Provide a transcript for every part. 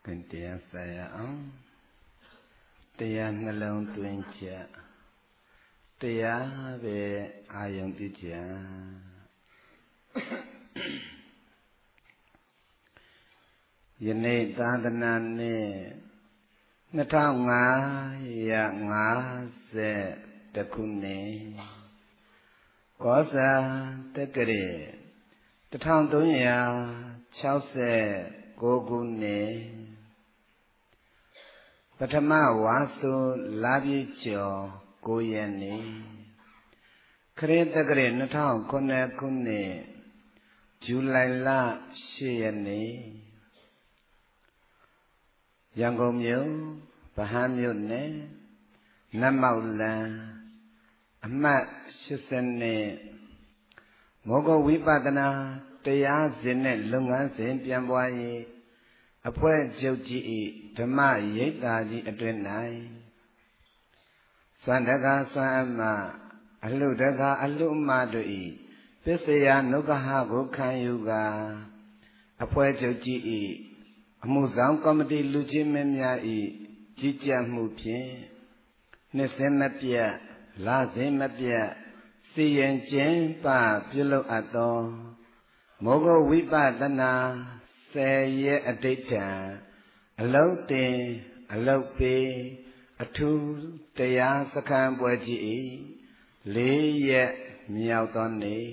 Cần tia saya ong tia nalong tuyên chia tia về ayong tiêu chia yene tadana ne 2550ခုနှစ်ကောဇာတက္ကရာ1369ခုနှစ်ပထမဝါဆိုလပြည့်ကျော်9ရက်နေ့ခရစ်တက္ကရာ2009ခုနှစ်ဇူလိုင်လ10ရက်နေ့ရန်ကုန်မြို့ဗဟန်းမြို့နယ်နတ်မောက်လန်အမှတ်80နဲ့မောဂဝိပဿနာတရားစဉ်နဲ့လုပ်ငန်းစဉ်ပြန်ပွားရေးအဖွဲ့ချုပ်ကြီး၏ဓမ္မရိပ်သာကြီးအတွင်၌သန္တကသံအမအလှတကာအလှအမတို့၏ပစ္စယနုက္ခဟကိုခံယူကာအဖွဲ့ချုပ်ကြီး၏အမှုဆောင်ကော်မတီလူချင်းမင်းများ၏ကြီးကြပ်မှုဖြင့်နှစ်စဉ်မပြတ်လစဉ်မပြတ်စီရင်ကျင်းပပြုလုပ်အပ်သောမောဂဝိပဿနာ10ရက်အဋိဋ္ဌံအလုံးတင်အလုံးပေးအထူးတရားစခန်းပွဲကြီး၏4ရက်မြောက်သောနေ့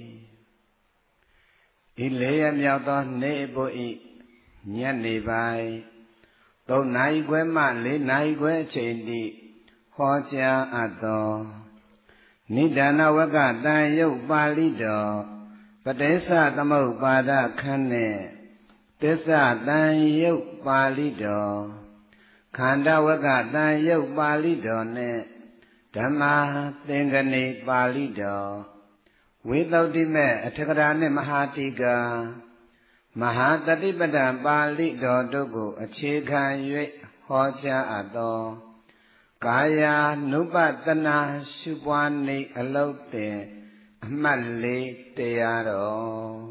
ဤ4ရက်မြောက်သောနေ့ဖို့၏ညနေပိုင်း3နာရီခွဲမှ4နာရီခွဲအချိန်ထိဟောကြားအပ်သောနိဒာနဝကတန်ယုတ်ပါဠိတော်ပတိစ္စသမုပ္ပါဒခန်းနှင့်သစ္စာတန်ယုတ်ပါဠိတော်ခန္ဓာဝကတန်ယုတ်ပါဠိတော်နှင့်ဓမ္မသင်္ကနိပါဠိတော်ဝိသုဒ္ဓိမေအထကရာနှင့်မဟာတိကာမဟာတတိပဒံပါဠိတော်တို့ကိုအခြေခံ၍ဟောကြားအပ်သောကာယ ानु ပတနာရှုပွားနေအလုံးတင်အမှတ်4တရားတော်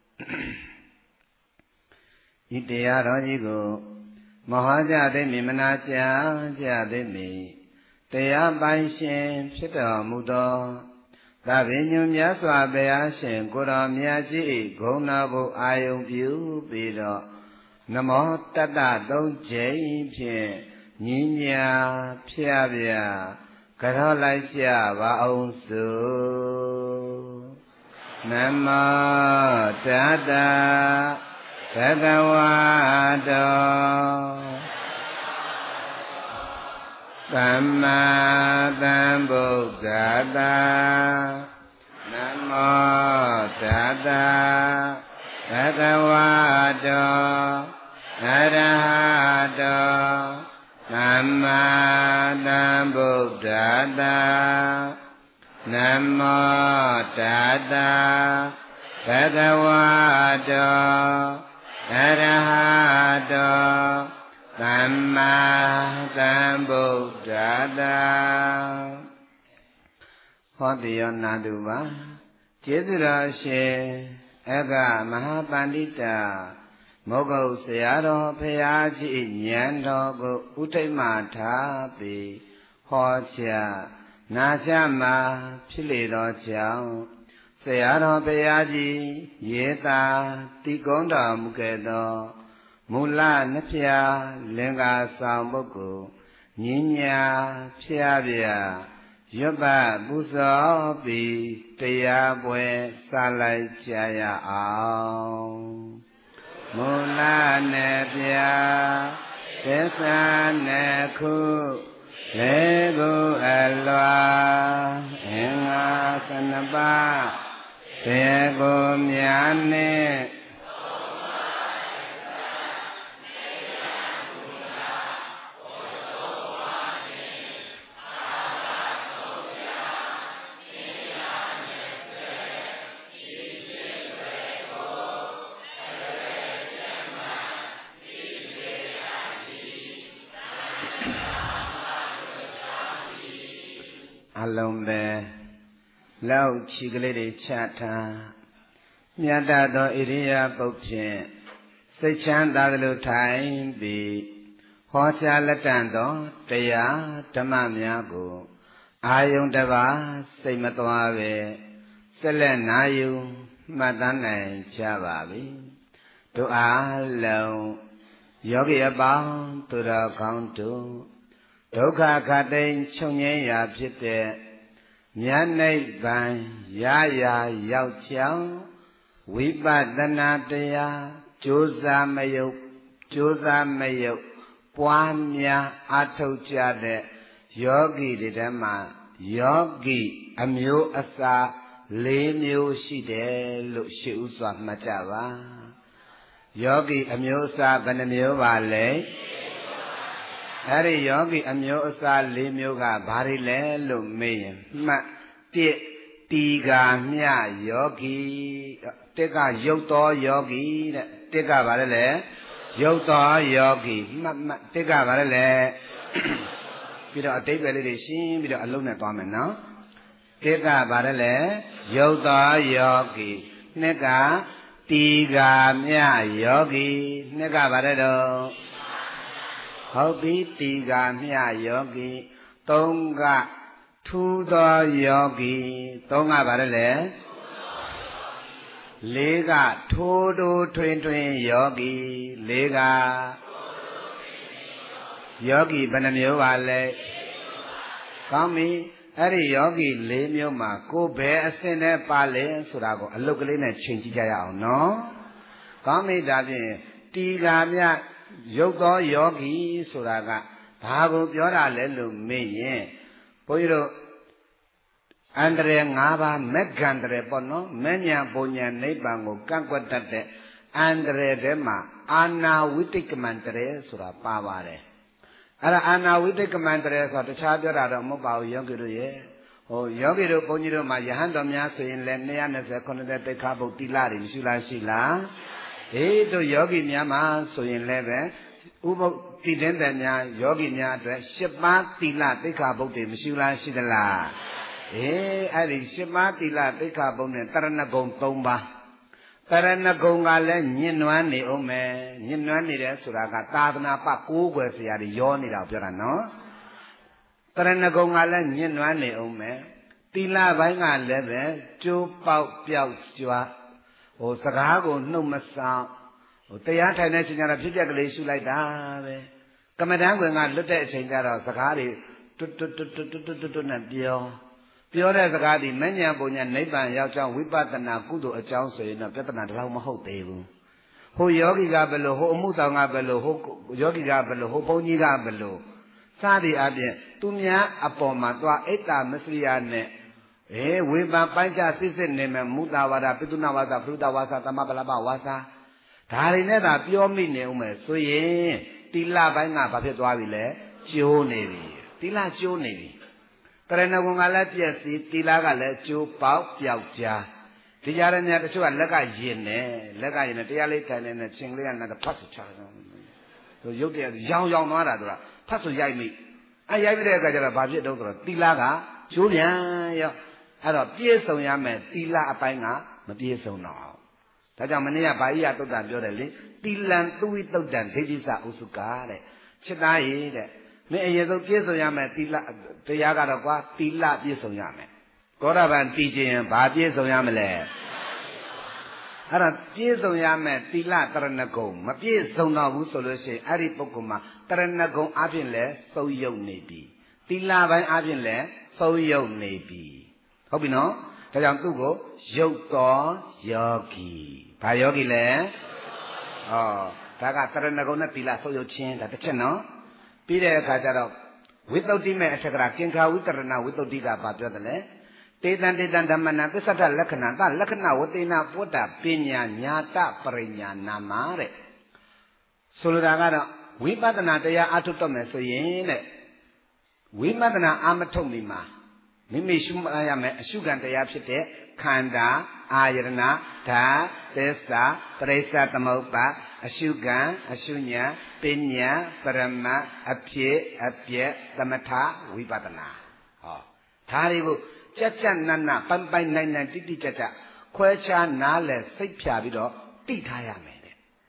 ဤတရားတော်ကြီးကိုမဟောကြားသိမည်မနာကြားသိမည်တရားပိုင်ရှင်ဖြစ်တော်မူသောသဗ္ဗညုမြတ်စွာဘုရားရှင်ကိုယ်တော်မြတ်ကြီး၏ဂုဏ်တော်ကိုအာယုံပြုပြီးတော့နမောတတ္တ3ကြိမ်ဖြင့်ညီညာဖျားပြကြောလိုက်ကြပါအောင်စို့နမောတတ္တဘဂဝတောသမ္မာသမ္ဗုဒ္ဓတ္တနမောတတ္တဘဂဝတောအရဟတောသမ္မာသမ္ဗုဒ္ဓတ္တနမောတတ္တဘဂဝတောအရဟတောသမ္မာသမ္ဗုဒ္ဓတ္တဟောတိယောနာတုပါကျေးဇူးတော်ရှင်အဂမဟာပန္တိတမောဂုတ်ဆရာတော်ဘုရားကြီးဉာဏ်တော်ကိုဥထိတ်မှထားပြီးဟောကြားနာကြမှာဖြစ်လေသောကြောင့်ဆရာတော်ဘုရားကြီးရေသာတိကုံးတော်မူခဲ့သောမူလနှစ်ဖြာလင်္ကာဆောင်ပုဂ္ဂိုလ်ညဉ့်ညာဖျားပြရွတ်ပတ်ပူဇော်ပြီးတရားပွဲစလိုက်ကြရအောင်မူလနှစ်ဖြာသစ္စာနှစ်ခုလေးခုအလွာအင်္ဂါ12ပါးသေကိုများနှင့်အလုံးပဲလောက်ချီကလေးတွေချထားမြတ်သောဣရိယာပုတ်ဖြင့်စိတ်ချမ်းသာသလိုထိုင်ပြီးဟောကြားလက်တန်သောတရားဓမ္မများကိုအာယုန်တစ်ပါးစိတ်မသွားပဲဆက်လက်နာယူမှတ်သားနိုင်ကြပါပြီတို့အားလုံးယောဂီအပေါင်းသူတော်ကောင်းတို့ဒုက္ခခတ်သိမ်းချုပ်ငြိမ်းရာဖြစ်တဲ့မြတ်နိဗ္ဗာန်ရရာရောက်ကြောင်းဝိပဿနာတရားကြိုးစားမယုတ်ပွားများအထောက်ကြတဲ့ယောဂီတွေထဲမှာယောဂီအမျိုးအစား၄မျိုးရှိတယ်လို့ရှေ့ဥစွာမှတ်ကြပါယောဂီအမျိုးအစားဘယ်နှမျိုးပါလဲအဲ့ဒီယောဂီအမျိုးအစား၄မျိုးကဘာတွေလဲလို့မေးရင်မှတ်တစ်တီဃာမြယောဂီတစ်ကရုပ်တော်ယောဂီတဲ့တစ်ကဘာလဲရုပ်တော်ယောဂီမှတ်တစ်ကဘာလဲပြီးတော့အတိတ်ပဲလေးတွေရှင်းပြီးတော့အလုံးနဲ့သွားမယ်နော်တစ်ကဘာလဲရုပ်တော်ယောဂီနှစ်ကတီဃာမြယောဂီနှစ်ကဘာလဲတော့ဟုတ်ပြီတီဃာမြယောဂီသုံးကထူသောယောဂီသုံးကဘာလဲလေးကထိုးထိုးထွင်းထွင်းယောဂီလေးကယောဂီဘယ်နှမျိုးပါလဲကောင်းပြီအဲ့ဒီယောဂီ၄မျိုးမှာကိုယ်ဘယ်အစဉ်နဲ့ပါလဲဆိုတာကိုအလုတ်ကလေးနဲ့ချိန်ကြည့်ကြရအောင်နော်ကောင်းပြီဒါဖြင့်တီဃာမြရုပ်သောယောဂီဆိုတာကဘာကိုပြောတာလဲလို့မေးရင်ဘုန်းကြီးတို့အန္တရာယ်၅ပါးမက္ကန္တရာယ်ပေါ့နော်မဉ္ဇဉ်ပုံဉ္ဇဉ်နိဗ္ဗာန်ကိုကန့်ကွက်တတ်တဲ့အန္တရာယ်ထဲမှာအာနာဝိတိတ်ကမန္တရာယ်ဆိုတာပါပါတယ်အဲ့ဒါအာနာဝိတိတ်ကမန္တရာယ်ဆိုတာတခြားပြောတာတော့မဟုတ်ပါဘူးယောဂီတို့ရဲ့ဟိုယောဂီတို့ဘုန်းကြီးတို့မှာယဟန်တော်များဆိုရင်လည်း229တိက္ခာပုဒ်တိလတွေမရှိလားရှိလားအေးတို့ယောဂီများမှာဆိုရင်လည်းပဲဥပုပ်တိတင်းတဲ့များယောဂီများအတွက်10ပါးတိလတိက္ခာပုဒ်တွေမရှိလားရှိသလားအေးအဲ့ဒီ10ပါးတိလတိက္ခာပုဒ်နဲ့တရဏဂုံ3ပါးတရဏဂုံကလည်းညင်နွမ်းနေအောင်မယ်ညင်နွမ်းနေတယ်ဆိုတာကသာသနာပကိုးကွယ်ဆရာတွေရောနေတာပြောတာနော်တရဏဂုံကလည်းညင်နွမ်းနေအောင်မယ်တိလပိုင်းကလည်းပဲကျိုးပေါက်ပြောက်ကျွားဟိုစကားကိုနှုတ်မဆောင်ဟိုတရားထိုင်တဲ့ချိန်ကျတော့ဖြစ်ပြက်ကလေးရှုလိုက်တာပဲကမ္မဋ္ဌာန်းဝင်ကလွတ်တဲ့အချိန်ကျတော့စကားတွေတွတ်နဲ့ပြောတဲ့စကားဒီမဉ္ဇဉ်ပုံညာနိဗ္ဗာန်ရောက်ကြောင်းဝိပဿနာကုသိုလ်အကြောင်းဆိုရင်တော့ပြဿနာတော့မဟုတ်သေးဘူးဟိုယောဂီကဘယ်လိုဟိုအမှုဆောင်ကဘယ်လိုဟိုယောဂီကဘယ်လိုဟိုဘုန်းကြီးကဘယ်လိုစသည်အပြင်သူများအပေါ်မှာသွားအိတ်တာမစရိယနဲ့ဝေဖန်ပိုင်းခြားစစ်နေမယ်မုသာဝါဒပိတုနာဝါစာပရုဒဝါစာသမပလပဝါစာဒါတွေနဲ့သာပြောမိနေဦးမယ်ဆိုရင်တိလပိုင်းကဘာဖြစ်သွားပြီလဲကျိုးနေပြီတိလကျိုးနေပြီတရဏဂုံကလည်းပြည့်စည်တိလကလည်းကျိုးပေါက်ပြောက်ကြားဒီကြားရတဲ့တချို့ကလက်ကရင်နေတရားလေးထိုင်နေနဲ့ချင်းလေးကလည်းဖတ်ဆိုချတယ်သူရုပ်တရားရောင်သွားတာသူကဖတ်ဆိုရိုက်မိရိုက်မိတဲ့အခါကျတော့ဘာဖြစ်တော့ဆိုတော့တိလကကျိုးပြန်ရောအဲ့တော့ပြည့်စုံရမယ်တိလအပိုင်းကမပြည့်စုံတော့ဒါကြောင့်မနေ့ကဗာဣယတုတ်တာပြောတယ်လေတိလံသူဝိတုတ်တံဒိဋ္ဌိစဥစုကာတဲ့ချစ်သားရေတဲ့မင်းအရင်ဆုံးပြည့်စုံရမယ်တိလတရားကတော့ကွာတိလပြည့်စုံရမယ်ကောရဗံတည်ခြင်းဘာပြည့်စုံရမလဲအဲ့ဒါပြည့်စုံရမယ်တိလတရဏဂုံမပြည့်စုံတော့ဘူးဆိုလို့ရှိရင်အဲ့ဒီပုဂ္ဂိုလ်မှာတရဏဂုံအပြင်လဲသုံးယုတ်နေပြီတိလပိုင်းအပြင်လဲသုံးယုတ်နေပြီဟုတ်ပြီနော်ဒါကြောင့်သူ့ကိုရုပ်တော်ယောဂီဘာယောဂီလဲဒါကတရဏဂုံနဲ့တိလသုံးယုတ်ခြင်းဒါတစ်ချက်နော်ပြီးတဲ့အခါကျတော့ဝိသုဒ္ဓိမဲ့အထက်ကရာကင်္ခာဝိတရဏဝိသုဒ္ဓိကဘာပြောတယ်လဲတေတံဓမ္မနံသစ္ဆတလက္ခဏာတလက္ခဏဝတေနပုတ္တပညာညာတပရိညာနာမတဲ့ဆိုလိုတာကတော့ဝိပဿနာတရားအထုတ်တော့မယ်ဆိုရင်တဲ့ဝိပဿနာအာမထုတ်မိမှာမိမိရှုမှတ်ရမယ်အရှုခံတရားဖြစ်တဲ့ခန္ဓာအာယရဏဓာတ်သစ္စာပရိစ္ဆသမုပ္ပါအရှုခံအရှုညာပညာပရမတ်အဖြစ်အပျက်သမထဝိပဿနာဒါတွေကိုကြက်ကြက်နတ်နတ်ပိုင်ပိုင်နိုင်နိုင်တိတိကျကျခွဲခြားနားလည်စိတ်ဖြာပြီးတော့တိထားရမယ်တဲ့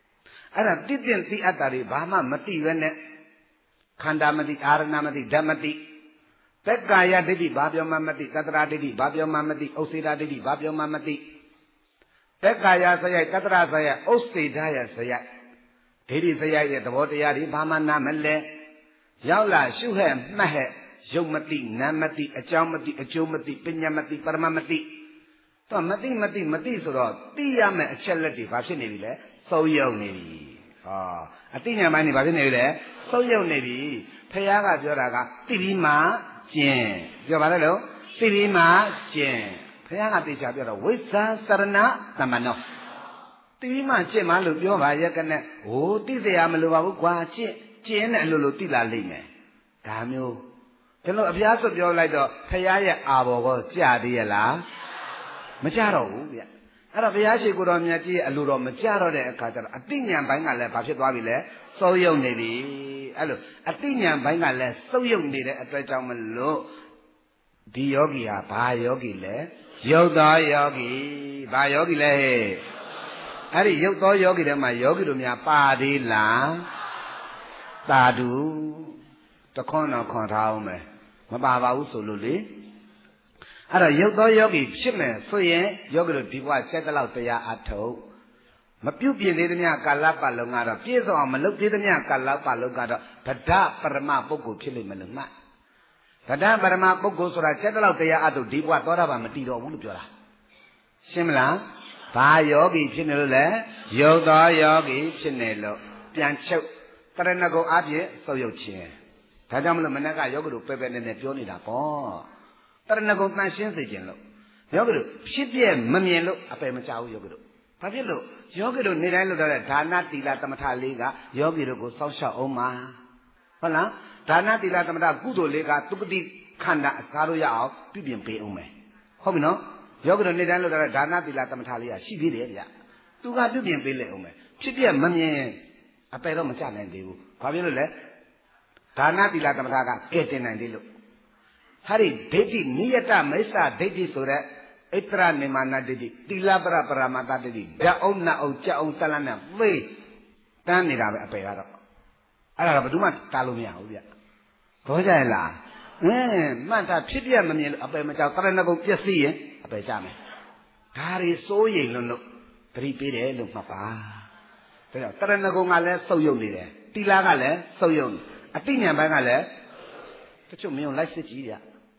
အဲ့ဒါတိတင်တိအတ္တတွေဘာမှမတိပဲနဲ့ခန္ဓာမတိအာရဏမတိဓမ္မတိသက္ကာယဒိဋ္ဌိဘာပြောမှမသိတတ္တရာဒိဋ္ဌိဘာပြောမှမသိဥစ္စေတာဒိဋ္ဌိဘာပြောမှမသိသက္ကာယစရိုက်တတ္တရာစရိုက်ဥစ္စေတာယစရိုက်ဒိဋ္ဌိစရိုက်ရဲ့သဘောတရားတွေဘာမှနားမလဲရောက်လာရှုဟဲ့မှတ်ဟဲ့ရုပ်မသိနာမ်မသိအကြောင်းမသိအကျိုးမသိပညာမသိပရမမသိတော့မသိဆိုတော့သိရမယ်အချက်လက်တွေဘာဖြစ်နေပြီလဲသုံးယုံနေပြီဟောအသိဉာဏ်ပိုင်းတွေဘာဖြစ်နေပြီလဲသုံးယုံနေပြီဖခင်ကပြောတာကသိပြီးမှကျင်ပြောပါလေလို့သိပြီးမှကျင်ဖခင်ကတေချာပြောတော့ဝိဇ္ဇာစရဏသမနောသိပြီးမှကျင်မှလို့ပြောပါရဲ့ကနဲ့ဟိုသိเสียမလို့ပါဘူးကွာကျင်တဲ့အလိုလိုသိလာလိမ့်မယ်ဒါမျိုးကျွန်တော်အပြားစွပြောလိုက်တော့ဖခင်ရဲ့အာဘော်ကိုကြာသေးရဲ့လားမကြတော့ဘူးဗျအဲ့တော့ဘုရားရှိခိုးတော်မြတ်ကြီးရဲ့အလိုတော်မကြတော့တဲ့အခါကျတော့အတိညာဉ်ပိုင်းကလည်းဘာဖြစ်သွားပြီလဲသုံးယုံနေပြီအဲ့လိုအတိညာဉ်ပိုင်းကလည်းသုံးယုံနေတဲ့အတွက်ကြောင့်မလို့ဒီယောဂီဟာဘာယောဂီလဲယုတ်သောယောဂီဘာယောဂီလဲအဲ့ဒီယုတ်သောယောဂီထဲမှာယောဂီတို့များပါသေးလားသာဓုတခွန်းတော့ခွန်ထားအောင်မယ်မပါပါဘူးဆိုလို့လေအဲ့တော့ယုတ်သောယောဂီဖြစ်မယ်ဆိုရင်ယောဂီတို့ဒီဘဝချက်တလောက်တရားအထုတ်မပြုတ်ပြင်းသေးသမျှကာလပတ်လုံးကတော့ပြည့်စုံအောင်မလုပ်သေးသမျှကာလပတ်လုံးကတော့ဗဒ္ဓပရမပုဂ္ဂိုလ်ဖြစ်လိမ့်မယ်လို့မှတ်ဗဒ္ဓပရမပုဂ္ဂိုလ်ဆိုတာချက်တလောက်တရားအထုတ်ဒီဘဝသောတာပန်မတည်တော့ဘူးလို့ပြောတာရှင်းမလားဘာယောဂီဖြစ်နေလို့လဲယုတ်သောယောဂီဖြစ်နေလို့ပြန်ချုပ်တရဏဂုံအပြင်သုတ်ယုတ်ခြင်းဒါကြောင့်မလို့မနက်ကယောဂီတို့ပဲနေနေပြောနေတာပေါ့တရဏဂုံတန်ရှင်းစေခြင်းလို့ယောဂီတို့ဖြစ်ပြမမြင်လို့အပယ်မချဘူးယောဂီတို့ဘာဖြစ်လို့ယောဂီတို့နေတိုင်းလုပ်တဲ့ဒါနသီလသမထလေးကယောဂီတို့ကိုစောင့်ရှောက်အောင်ပါဟုတ်လားဒါနသီလသမထကုသိုလ်လေးကသုပတိခန္ဓာအစားလို့ရအောင်ပြုပြင်ပေးအောင်မယ်ဟုတ်ပြီနော်ယောဂီတို့နေတိုင်းလုပ်တဲ့ဒါနသီလသမထလေးကရှိသေးတယ်ဗျသူကပြုပြင်ပေးလိုက်အောင်မယ်ဖြစ်ပြမမြင်အပယ်တော့မချနိုင်သေးဘူးဘာဖြစ်လို့လဲဒါနသီလသမထကကဲတင်နိုင်သေးလို့ဟာဒီဒိဋ္ဌိနိယတမိစ္ဆာဒိဋ္ဌိဆိုတဲ့ဣတရနိမာနဒိဋ္ဌိသီလပရပရမတ္တဒိဋ္ဌိဓာတ်အောင်နတ်အောင်ကြောက်အောင်တလန်းနဲ့သိတန်းနေတာပဲအပယ်ကတော့အဲ့ဒါတော့ဘယ်သူမှတားလို့မရဘူးဗျဘောကြရလားမှတ်တာဖြစ်ပြမမြင်လို့အပယ်မကြောက်တရဏဂုံပျက်စီးရင်အပယ်ကြမယ်ဒါတွေစိုးရိမ်လို့သတိပေးတယ်လို့မှတ်ပါဒါကြောင့်တရဏဂုံကလည်းစုပ်ယုတ်နေတယ်သီလကလည်းစုပ်ယုတ်အတိညာဉ်ပိုင်းကလည်းတချို့မင်းလိုက်စစ်ကြည့်ကြ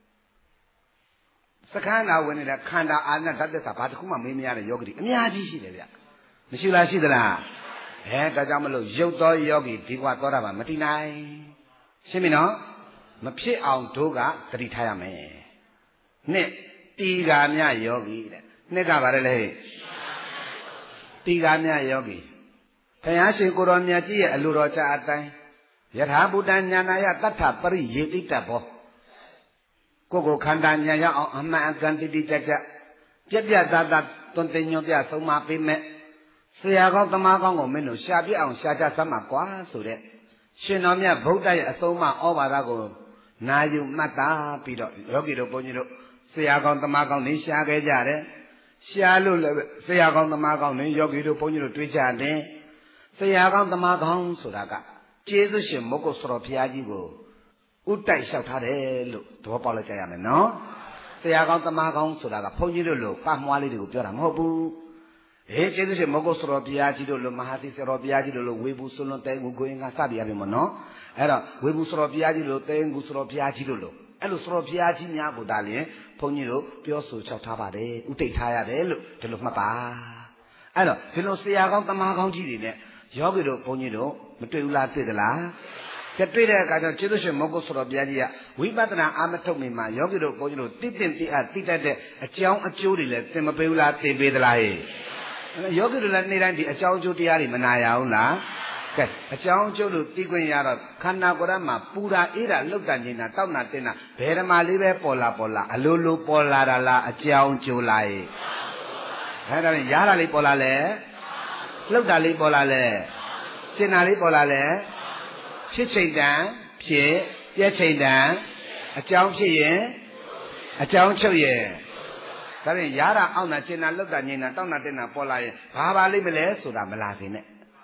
စခန်းသာဝင်နေတဲ့ခန္ဓာအာဏာဓာတ်သစ္စာဘာတစ်ခုမှမေးမရတဲ့ယောဂီအများကြီးရှိတယ်ဗျမရှိလားရှိသလားဒါကြောင့်မလို့ရုပ်သောယောဂီဒီကွာသောတာပန်မတည်နိုင်ရှင်းပြီနော်မဖြစ်အောင်တို့ကသတိထားရမယ်နှစ်တီဃာမြယောဂီတဲ့နှစ်ကဘာလဲလဲတီဃာမြယောဂီဘုရားရှင်ကိုရောမြတ်ကြီးရဲ့အလိုတော်ကြအတိုင်းယထာဘုဒ္ဓညာနာယတတ္ထပရိယေတိတဘောကိုခန္ဓာညာရအောင်အမှန်အကန်တိတိကျကျပြက်ပြက်သားသားတွင်တင်ညွတ်ပြဆုံးမပေးမဲ့ဆရာကောင်းသမားကောင်းကိုမင်းတို့ရှာပြအောင်ရှာကြစမ်းပါကွာဆိုတဲ့ရှင်တော်မြတ်ဗုဒ္ဓရဲ့အဆုံးအမဩဘာဒကိုနာယူမှတ်သားပြီးတော့ယောဂီတို့ဘုန်းကြီးတို့ဆရာကောင်းသမားကောင်းနေရှာခဲ့ကြတယ်ရှာလို့လည်းဆရာကောင်းသမားကောင်းနေယောဂီတို့ဘုန်းကြီးတို့တွေးကြတယ်ဆရာကောင်းသမားကောင်းဆိုတာကကျေးဇူးရှင်မုဂ္ဂုစရောဘုရားကြီးကိုဥတိုက်လျှောက်ထားတယ်လို့သဘောပေါက်လိုက်ကြရမယ်နော်ဆရာကောင်းသမားကောင်းဆိုတာကဘုန်းကြီးတို့လိုပတ်မွားလေးတွေကိုပြောတာမဟုတ်ဘူးကျေးဇူးရှင်မုဂ္ဂုစရောဘုရားကြီးတို့လိုမဟာသီစရောဘုရားကြီးတို့လိုဝေဘူးစွန်းလွန်တဲငူကိုရင်ကစသည်ရပြီမနော်အဲ့တော့ဝေဘူးစရောဘုရားကြီးလိုတဲငူစရောဘုရားကြီးတို့လိုအဲ့လိုစရောဘုရားကြီးများကိုဒါလျင်ဘုန်းကြီးတို့ပြောဆိုလျှောက်ထားပါတယ်ဥတိတ်ထားရတယ်လို့ဒီလိုမှတ်ပါအဲ့တော့ဒီလိုဆရာကောင်းသမားကောင်းကြီးတွေနဲ့ယောဂီတို့ဘုန်းကြီးတို့မတွေ့ဘူးလားတွေ့သလားတွေ့တဲ့အခါကျတော့ကျေးဇူးရှင်မုဂ္ဂုစရောဘုရားကြီးကဝိပဿနာအာမထုတ်မိမှာယောဂီတို့ဘုန်းကြီးတို့တိတင့်တိအတိတတ်တဲ့အကြောင်းအကျိုးတွေလည်းသင်မပေးဘူးလားသင်ပေးသလားဟဲ့ယောဂီတို့လည်းနေ့တိုင်းဒီအကြောင်းအကျိုးတရားတွေမနာရဘူးလားကဲအကြောင်းအကျိုးလို့သိခွင့်ရတော့ခန္ဓာကိုယ်ရမှာပူတာအေးတာလှုပ်တာငြိမ်တာတောက်တာတင်းတာဘယ်ဓမ္မလေးပဲပေါ်လာအလိုလိုပေါ်လာတာလားအကြောင်းအကျိုးလားဟဲ့ဒါနဲ့ရတာလေးပေါ်လာလဲလှုပ်တာလေးပေါ်လာလဲရှင်းတာလေးပေါ်လာလဲဖြစ်ချိန်တန်ဖြစ်ပြည့်ချိန်တန်အကြောင်းဖြစ်ရင်အကြောင်းချုပ်ရင်ဒါဖြင့်ရတာအောက်တာရှင်းတာလှုပ်တာငြိမ်တာတောက်တာတင်းတာပေါ်လာရင်ဘာပါလိမ့်မလဲဆိုတာမလာသေးနဲ့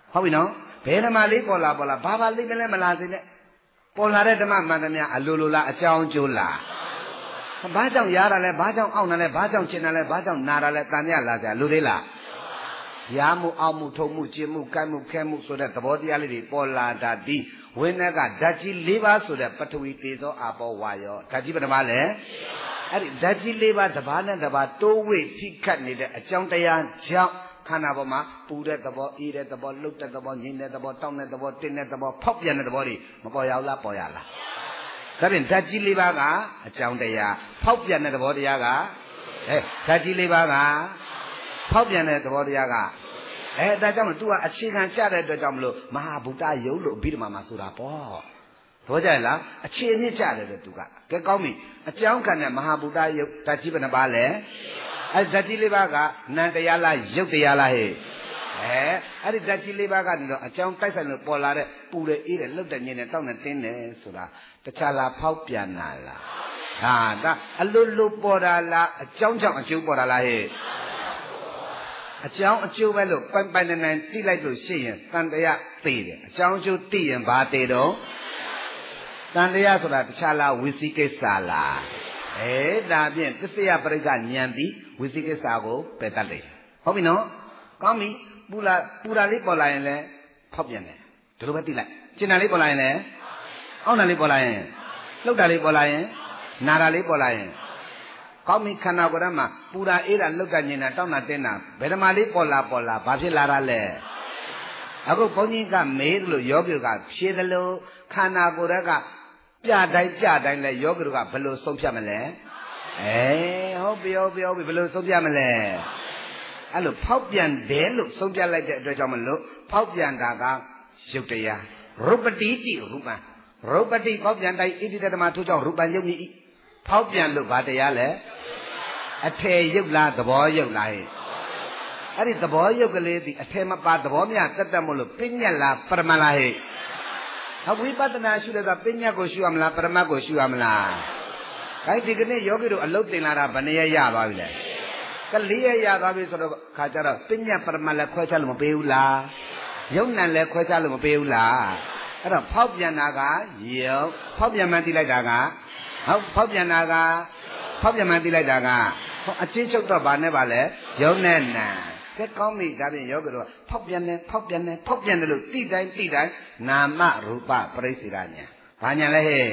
ဟုတ်ပြီနော်ဘယ်ဓမ္မလေးပေါ်လာဘာလေးမလဲမလားစိနဲ့ပေါ်လာတဲ့ဓမ္မမှန်သမျှအလိုလိုလားအကြောင်းကျိုးလားဘာကြောင့်ရတာလဲဘာကြောင့်အောင့်တာလဲဘာကြောင့်ချင်တာလဲဘာကြောင့်နာတာလဲတန်မြလာကြလူသေးလားရမှုအောက်မှုထုံမှုကျင်မှုကိုက်မှုခဲမှုဆိုတဲ့သဘောတရားလေးတွေပေါ်လာတာဒီဝိနည်းကဓာတ်ကြီး၄ပါးဆိုတဲ့ပထဝီတေဇောအာဘောဝါယောဓာတ်ကြီးဘယ်နှပါလဲအဲ့ဒီဓာတ်ကြီး၄ပါးတစ်ပါးနဲ့တစ်ပါးတိုးဝိထိခတ်နေတဲ့အကြောင်းတရားကြောင့်ခန္ဓာပေါ်မှာပူတဲ့သဘောအေးတဲ့သဘောလှုပ်တဲ့သဘောငြိမ်တဲ့သဘောတောင်းတဲ့သဘောတင်းတဲ့သဘောဖောက်ပြန်တဲ့သဘောတွေမပေါ်ရဘူးလားပေါ်ရလားဒါဖြင့်ဓာတ်ကြီး၄ပါးကအကြောင်းတရားဖောက်ပြန်တဲ့သဘောတရားကဓာတ်ကြီး၄ပါးကဖောက်ပြန်တဲ့သဘောတရားကဒါကြောင့်သူကအခြေခံကျတဲ့အတွက်ကြောင့်မလို့မဟာဗုဒ္ဓယုတ်လို့အဘိဓမ္မာမှာဆိုတာပေါ့သဘောကျလားအခြေအမြင့်ကျတယ်တဲ့သူကကဲကောင်းပြီအကြောင်းခံတဲ့မဟာဗုဒ္ဓယုတ်ဓာတ်ကြီးဘယ်နှပါလဲဓာတ်ကြီး၄ပါးကနံတရားလားယုတ်တရားလားဟဲ့အဲ့ဒီဓာတ်ကြီး၄ပါးကနေတော့အကြောင်းတိုက်ဆိုင်လို့ပေါ်လာတဲ့ပူတဲ့အေးတဲ့လှုပ်တဲ့ညင်တဲ့တောက်တဲ့တင်းတယ်ဆိုတာတခြားလားဖောက်ပြန်တာလားဒါအလွတ်လွတ်ပေါ်တာလားအကြောင်းကြောင့်အကျိုးပေါ်တာလားဟဲ့အကြောင်းအကျိုးပဲလို့ပိုင်ပိုင်နိုင်နိုင်သိလိုက်လို့ရှိရင်တန်တရားသိတယ်အကြောင်းအကျိုးသိရင်ဘာသိတော့တန်တရားဆိုတာတခြားလားဝိသိကိစ္စလားဒါဖြင့်သစ္စယပရိက္ခဉာဏ်ပြီးဝိသိကိစ္စကိုပယ်တတ်တယ်ဟုတ်ပြီနော်ကောင်းပြီပူတာလေးပေါ်လာရင်လည်းဖောက်ပြန်တယ်ဒီလိုပဲသိလိုက်ကျင်တာလေးပေါ်လာရင်လည်းအောင့်တာလေးပေါ်လာရင်လှုပ်တာလေးပေါ်လာရင်နာတာလေးပေါ်လာရင်ကောင်းပြီခန္ဓာကိုယ်ထဲမှာပူတာအေးတာလှုပ်တာညင်တာတောင်းတာတင်းတာဘယ်ဓမ္မလေးပေါ်လာဘာဖြစ်လာတာလဲအခုဘုန်းကြီးကမေးလို့ယောဂီကဖြေတယ်လို့ခန္ဓာကိုယ်ထဲကပြတိုင်းလဲယောဂီတို့ကဘယ်လိုဆုံးဖြတ်မလဲဟုတ်ပြီဘယ်လိုဆုံးဖြတ်မလဲအဲ့လိုဖောက်ပြန်တယ်လို့ဆုံးဖြတ်လိုက်တဲ့အတွက်ကြောင့်မလို့ဖောက်ပြန်တာကရုပ်တရားရုပ်ပတိတိရူပံရုပ်ပတိဖောက်ပြန်တိုင်းဣတိတတမထို့ကြောင့်ရူပံယုတ်မြည်ဖောက်ပြန်လို့ဘာတရားလဲအထေရုပ်လားသဘောရုပ်လားအဲ့ဒီသဘောရုပ်ကလေးဒီအထေမပါသဘောမြတက်မို့လို့ပညာလားပရမလားဟဲ့ဝိပဿနာရှုတဲ့ကပညာကိုရှုရမလားပရမတ်ကိုရှုရမလားခိုင်းဒီကနေ့ယောဂီတို့အလုတ်တင်လာတာဘယ်နှရက်ရသွားပြီလဲကလေးရက်ရသွားပြီဆိုတော့ခါကြတော့ပညာပရမတ်လည်းခွဲခြားလို့မပေးဘူးလားယုံနံလည်းခွဲခြားလို့မပေးဘူးလားအဲ့တော့ဖောက်ပြန်တာကယုံဖောက်ပြန်မှန်းသိလိုက်တာကဖောက်ပြန်တာကဖောက်ပြန်မှန်းသိလိုက်တာကအချင်းချုပ်တော့ဗာနဲ့ပါလဲယုံနဲ့နံကဲကောင်းပြီဒါဖြင့်ယောဂီတို့ဖောက်ပြန်တယ်လို့သိတိုင်းနာမရူပပရိစ္ဆေဒညာဘာညာလဲဟဲ့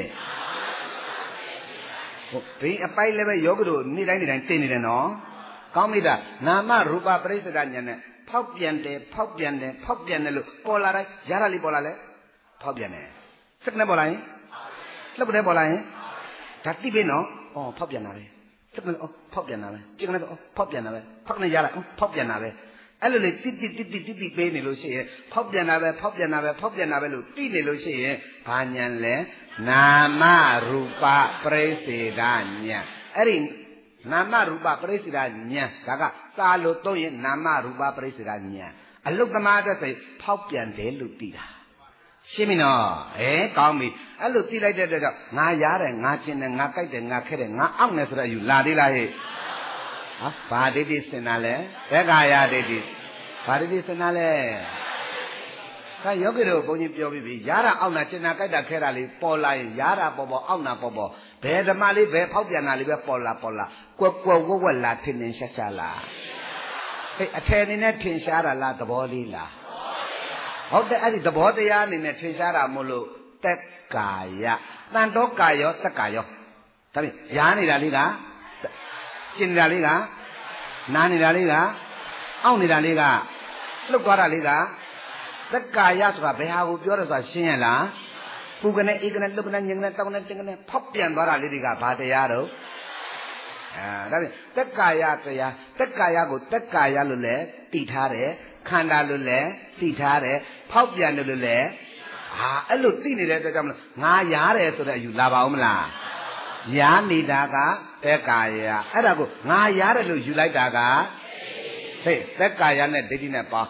ဒီအပိုက်လည်းပဲယောဂီတို့နေ့တိုင်းသိနေတယ်နော်ကောင်းပြီဒါနာမရူပပရိစ္ဆေဒညာနဲ့ဖောက်ပြန်တယ်လို့ပေါ်လာတိုင်းရတာလေးပေါ်လာလဲဖောက်ပြန်တယ်စက်နဲ့ပေါ်လာရင်လှုပ်တဲ့ပေါ်လာရင်ဒါသိပြီနော်ဖောက်ပြန်တာပဲစက်နဲ့ဖောက်ပြန်တာပဲကျင်နဲ့ဖောက်ပြန်တာပဲဖောက်နဲ့ရလိုက်ဖောက်ပြန်တာပဲအဲ့လိုလေတိပေးနေလို့ရှိရင်ဖောက်ပြန်တာပဲလို့သိနေလို့ရှိရင်ဘာညာလဲနာမရူပပရိစ္ဆေဒညာအဲ့ဒီနာမရူပပရိစ္ဆေဒညာဒါကစာလို့သုံးရင်နာမရူပပရိစ္ဆေဒညာအလုတ်သမားအတွက်ဆိုဖောက်ပြန်တယ်လို့သိတာရှင်းပြီနော်ကောင်းပြီအဲ့လိုသိလိုက်တဲ့အတွက်ကြောင့်ငါရတယ်ငါကျင်တယ်ငါကြိုက်တယ်ငါခဲတယ်ငါအောက်နေဆိုတဲ့အယူလာသေးလားဟဲ့ဘာဒိဋ္ဌိစင်တာလဲသက္ကာယဒိဋ္ဌိဘာဒိဋ္ဌိစင်တာလဲခါယောဂီတို့ဘုန်းကြီးပြောပြီးပြီရတာအောက်နာကျင်တာကြိုက်တာခဲတာလေးပေါ်လာရင်ရတာပေါ်အောက်နာပေါ်ဘယ်ဓမ္မလေးဘယ်ဖောက်ပြန်တာလေးပဲပေါ်လာကွက်ဝက်လာထင်ရှားလားဟဲ့အထယ်အနေနဲ့ထင်ရှားတာလားသဘောလေးလားဟုတ်တယ်အဲ့ဒီသဘောတရားအနေနဲ့ထင်ရှားတာမို့လို့သက်ကာယတန်တောကာယောသက်ကာယောဒါဖြင့်ရားနေတာလေးကကျင်နေတာလေးကနားနေတာလေးကအောင့်နေတာလေးကလှုပ်သွားတာလေးကသက်ကာယဆိုတာဘယ်ဟာကိုပြောရဆိုတာရှင်းရလားပူကနေအေးကနေလှုပ်ကနေညင်ကနေတောင်းကနေတင်းကနေဖောက်ပြန်သွားတာလေးတွေကဘာတရားတော့ဒါဖြင့်သက်ကာယတရားသက်ကာယကိုသက်ကာယလို့လည်းတည်ထားတယ်ခန္ဓာလို့လည်းသိထားတယ်ဖောက်ပြန်တယ်လို့လည်းအဲ့လိုသိနေတဲ့အတွက်ကြောင့်မလို့ငါရားတယ်ဆိုတဲ့အယူလာပါဦးမလားရားနေတာကသက်ကာယအဲ့ဒါကိုငါရားတယ်လို့ယူလိုက်တာကဟဲ့သက်ကာယနဲ့ဒိဋ္ဌိနဲ့ပေါင်း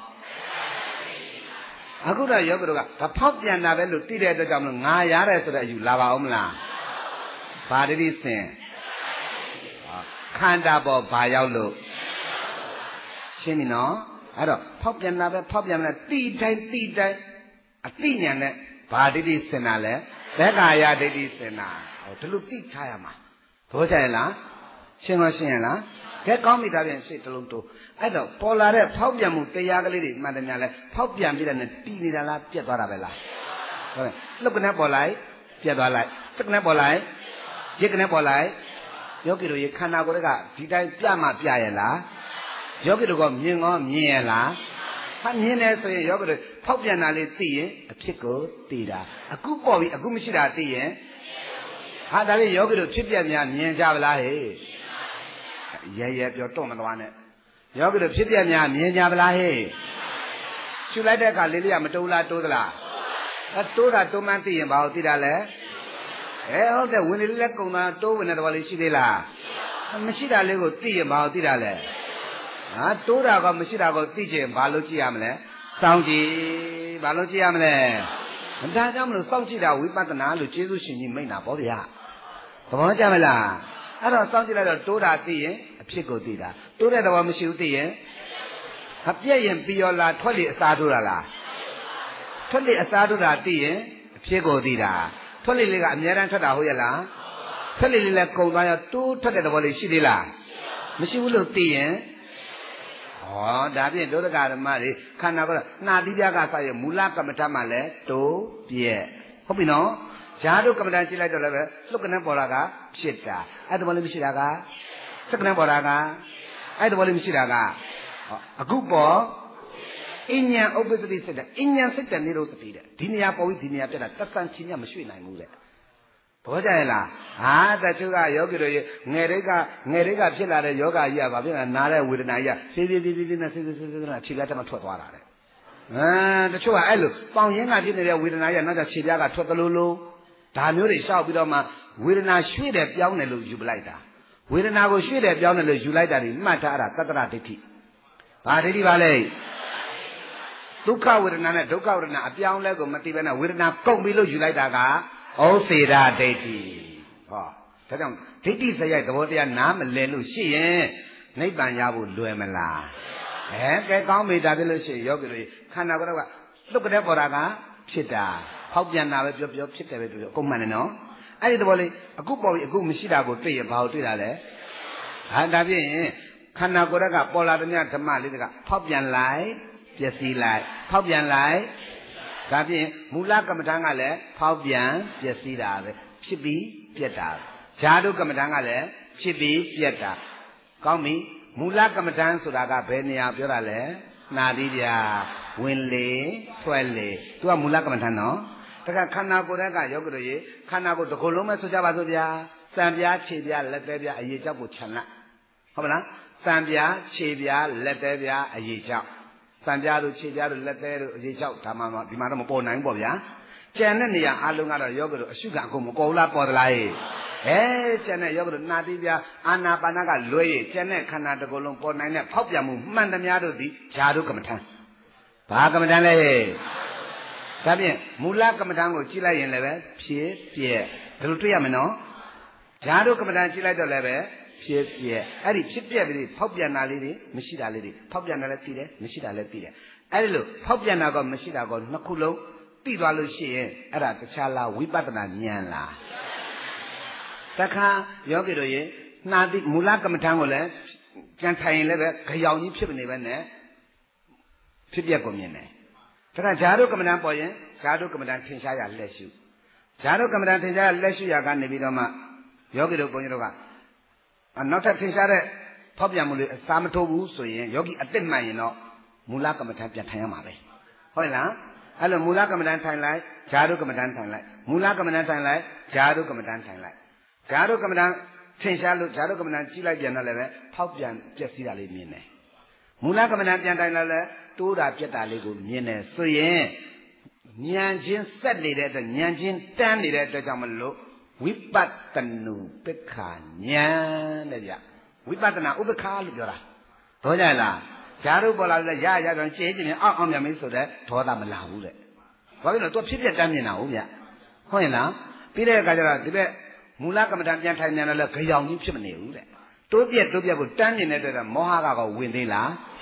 အခုတော့ယောဂတို့ကဖောက်ပြန်တာပဲလို့သိတဲ့အတွက်ကြောင့်မလို့ငါရားတယ်ဆိုတဲ့အယူလာပါဦးမလားဘာဒိဋ္ဌိစင်ခန္ဓာပေါ်ဘာရောက်လို့ရှင်းပြီနော်အဲ့တော့ဖောက်ပြန်တာပဲဖောက်ပြန်လာတိတိုင်းအတိညာနဲ့ဘာဒိဋ္ဌိစင်တာလဲဘက္ခာယဒိဋ္ဌိစင်တာဒီလိုသိထားရမှာသဘောကျရဲ့လားရှင်းရဲ့လားကဲကောင်းပြီဒါပြန်ရှေ့တလုံးတိုးအဲ့တော့ပေါ်လာတဲ့ဖောက်ပြန်မှုတရားကလေးတွေမှန်တယ်များလဲဖောက်ပြန်ပြီးတဲ့နဲ့တီးနေတာလားပြတ်သွားတာပဲလားဟုတ်ကဲ့လှုပ်ကနေပေါ်လိုက်ပြတ်သွားလိုက်စက်ကနေပေါ်လိုက်ရစ်ကနေပေါ်လိုက်ယောဂီတို့ရေခန္ဓာကိုယ်ကဒီတိုင်းပြမှပြရလားယောဂီတို့ကမြင်ရလားဟာမြင်တယ်ဆိုရင်ယောဂီတို့ဖောက်ပြန်တာလေးသိရင်အဖြစ်ကိုသိတာအခုပေါ်ပြီအခုမရှိတာသိရင်ဟာဒါလေးယောဂီတို့ဖြစ်ပြများမြင်ကြပါလားဟဲ့ရဲပြောတော့မသွားနဲ့ယောဂီတို့ဖြစ်ပြများမြင်ကြပါလားဟဲ့ရှုလိုက်တဲ့အခါလေးလေးကမတိုးလားတိုးသလားတိုးတာတိုးမှန်းသိရင်ဘာလို့သိတာလဲဟုတ်တယ်ဝင်လေးလက်ကုံတာတိုးဝင်တဲ့တော်လေးရှိသေးလားမရှိတာလေးကိုသိရင်ဘာလို့သိတာလဲတိုးတာကမရှိတာကိုသိချင်ဘာလို့ကြည့်ရမလဲစောင့်ကြည့်ဘာလို့ကြည့်ရမလဲဒါကြောင့်မလို့စောင့်ကြည့်တာဝိပဿနာလို့ကျေးဇူးရှင်ကြီးမိန့်တာပေါ့ဗျာသဘောကျမလားအဲ့တော့စောင့်ကြည့်လိုက်တော့တိုးတာသိရင်အဖြစ်ကိုသိတာတိုးတဲ့တော်မရှိဘူးသိရင်အပြည့်ရင်ပြီးရောလားထွက်လေအစားထိုးတာလားထွက်လေအစားထိုးတာသိရင်အဖြစ်ကိုသိတာထွက်လေလေးကအများတန်းထွက်တာဟုတ်ရဲ့လားထွက်လေလေးလည်းကုံသွားရောတိုးထွက်တဲ့တော်လေးရှိသေးလားမရှိဘူးလို့သိရင်ဒါဖြင့်ဒုဒကဓမ္မတွေခန္ဓာကိုယ်နှာတိပြကစရမူလကမ္မဋ္ဌမှာလဲတိုးပြက်ဟုတ်ပြီနော်ဈာတို့ကမ္မဋ္ဌကြည့်လိုက်တော့လည်းပဲလှုပ်ကနေပေါ်လာကဖြစ်တာအဲ့ဒါဘောလေးမရှိတာကစက္ကနဲ့ပေါ်လာကအဲ့ဒါဘောလေးမရှိတာကအခုပေါ်အဉ္ဉံဥပ္ပတ္တိစိတ်တဲ့အဉ္ဉံစိတ်တဲ့နေလို့သတိတဲ့ဒီနေရာပေါ်ပြီးဒီနေရာပြတ်တာသက်ဆန်းချင်းညမရွှေ့နိုင်ဘူးတဲ့ဘောကြရဲ့လားတချို့ကယောဂီတို့ငယ်တွေကဖြစ်လာတဲ့ယောဂကြီးကဘာဖြစ်လဲနားတဲ့ဝေဒနာကြီးကဖြည်းဖြည်းနဲ့ဆင်းခြေပြားတက်မှထွက်သွားတာတဲ့တချို့ကအဲ့လိုပေါင်ရင်းကဖြစ်နေတဲ့ဝေဒနာကြီးကနောက်ကျခြေပြားကထွက်သလိုလိုဒါမျိုးတွေရှောက်ပြီးတော့မှဝေဒနာရွှေ့တယ်ပြောင်းတယ်လို့ယူပလိုက်တာဝေဒနာကိုရွှေ့တယ်ပြောင်းတယ်လို့ယူလိုက်တာဒီမှတ်ထားတာသတ္တရဒိဋ္ဌိဘာဒိဋ္ဌိပါလဲဒုက္ခဝေဒနာနဲ့ဒုက္ခဝေဒနာအပြောင်းလဲကိုမသိဘဲနဲ့ဝေဒနာကုန်ပြီလို့ယူလိုက်တာကဩစေဒဒိဋ္ဌိဒါကြောင့်ဒိဋ္ဌိစရိုက်သဘောတရားနားမလည်လို့ရှိရင်နိဗ္ဗာန်ရဖို့လွယ်မလားကဲကောင်းပြီဒါဖြစ်လို့ရှိရင်ယောဂီတို့ခန္ဓာကိုယ်ကလှုပ်ကြတဲ့ပေါ်တာကဖြစ်တာဖောက်ပြန်တာပဲပြောဖြစ်တယ်ပဲပြောအကုန်မှန်တယ်နော်အဲ့ဒီသဘောလေးအခုပေါ်ပြီအခုမရှိတာကိုတွေ့ရင်ဘာလို့တွေ့တာလဲဒါဖြင့်ခန္ဓာကိုယ်ကပေါ်လာတဲ့မြတ်ဓမ္မလေးတွေကဖောက်ပြန်လိုက်ပျက်စီးလိုက်ဖောက်ပြန်လိုက်ဒါဖြင့်မူလကမ္မဋ္ဌာန်းကလည်းဖောက်ပြန်ပျက်စီးတာပဲဖြစ်ပြီးပြက်တာဈာတုကမ္မဋ္ဌာန်းကလည်းဖြစ်ပြီးပြက်တာကောင်းပြီမူလကမ္မဋ္ဌာန်းဆိုတာကဘယ်နေရာပြောတာလဲနာတိပြဝင်လေထွက်လေသူကမူလကမ္မဋ္ဌာန်းနော်တခါခန္ဓာကိုယ်ကယောဂတို့ရေခန္ဓာကိုယ်တစ်ခုလုံးပဲဆိုကြပါစို့ဗျာစံပြားခြေပြားလက်သေးပြားအရေးကြောက်ကိုခြံလိုက်ဟုတ်မလားစံပြားခြေပြားလက်သေးပြားအရေးကြောက်စံပြားတို့ခြေပြားတို့လက်သေးတို့အရေးကြောက်ဒါမှမဒီမှာတော့မပေါ်နိုင်ဘူးပေါ့ဗျာကျန်တဲ့နေရာအလုံးကတော့ယောဂတို့အရှုကအကုန်မပေါ်လားပေါ်သလားကျန်တဲ့ယောဂတို့နာတိပြအာနာပါနကလွဲရကျန်တဲ့ခန္ဓာတစ်ခုလုံးပေါ်နိုင်တဲ့ဖောက်ပြန်မှုမှန်သမျှတို့သည်ဈာတုကမ္မဋ္ဌာန်းဘာကမ္မဋ္ဌာန်းလဲဒါဖြင့်မူလကမ္မဋ္ဌာန်းကိုကြည့်လိုက်ရင်လည်းပဲဖြစ်ပြက်ဒီလိုတွေ့ရမယ်နော်ဈာတုကမ္မဋ္ဌာန်းကြည့်လိုက်တော့လည်းပဲဖြစ်ပြက်အဲ့ဒီဖြစ်ပြက်ပြီးဖောက်ပြန်တာလေးတွေမရှိတာလေးတွေဖောက်ပြန်တာလည်းသိတယ်မရှိတာလည်းသိတယ်အဲ့ဒီလိုဖောက်ပြန်တာကမရှိတာကနှစ်ခုလုံးသိသွားလို့ရှိရင်အဲ့ဒါတခြားလားဝိပဿနာဉာဏ်လားတခါယောဂီတို့ရေနှာတိမူလကမ္မဋ္ဌာန်းကိုလည်းကြံထိုင်ရင်လည်းပဲကြောင်ကြီးဖြစ်နေပဲနဲ့ဖြစ်ပြက်ကိုမြင်တယ်တခါဈာတုကမ္မဋ္ဌာန်းပေါ်ရင်ဈာတုကမ္မဋ္ဌာန်းထင်ရှားရလက်ရှုဈာတုကမ္မဋ္ဌာန်းထင်ရှားရလက်ရှုရကနေပြီးတော့မှယောဂီတို့ဘုန်းကြီးတို့ကနောက်ထပ်ထင်ရှားတဲ့ဖောက်ပြန်မှုလေးအစာမထိုးဘူးဆိုရင်ယောဂီအစ်စ်မှန်ရင်တော့မူလကမ္မဋ္ဌာန်းပြန်ထိုင်ရမှာပဲဟုတ်လားအဲ့လိုမူလကမ္မဋ္ဌာန်းထိုင်လိုက်ဈာတုကမ္မဋ္ဌာန်းထိုင်လိုက်မူလကမ္မဋ္ဌာန်းထိုင်လိုက်ဈာတုကမ္မဋ္ဌာန်းထိုင်လိုက်ဈာတုကမ္မဋ္ဌာန်းထင်ရှားလို့ဈာတုကမ္မဋ္ဌာန်းကြည့်လိုက်ပြန်တော့လည်းပဲဖောက်ပြန်ပျက်စီးတာလေးမြင်တယ်မူလကမ္မဋ္ဌာန်းပြန်ထိုင်လိုက်လဲတိုးတာပြက်တာလေးကိုမြင်တယ်ဆိုရင်ဉာဏ်ချင်းဆက်နေတဲ့အတွက်ဉာဏ်ချင်းတန်းနေတဲ့အတွက်ကြောင့်မလို့ဝိပဿနုပက္ခဉာဏ်တဲ့ဗျဝိပဿနာဥပ္ပခါလို့ပြောတာဒေါကြလားဈာတုပေါ်လာလဲရပြန်ကျေးကျင်အောင်မြန်မင်းဆိုတဲ့ဒေါသမလာဘူးတဲ့ဘာဖြစ်လို့သူဖြစ်ပြတန်းမြင်တာဟုတ်ဗျဟုတ်ရင်လားပြီးတဲ့အခါကျတော့ဒီဘက်မူလကမ္မဋ္ဌာန်းပြန်ထိုင်မြန်တော့လဲကြောင်ကြီးဖြစ်မနေဘူးတဲ့တိုးပြက်ကိုတန်းမြင်တဲ့အတွက်မောဟကဝင်သေးလား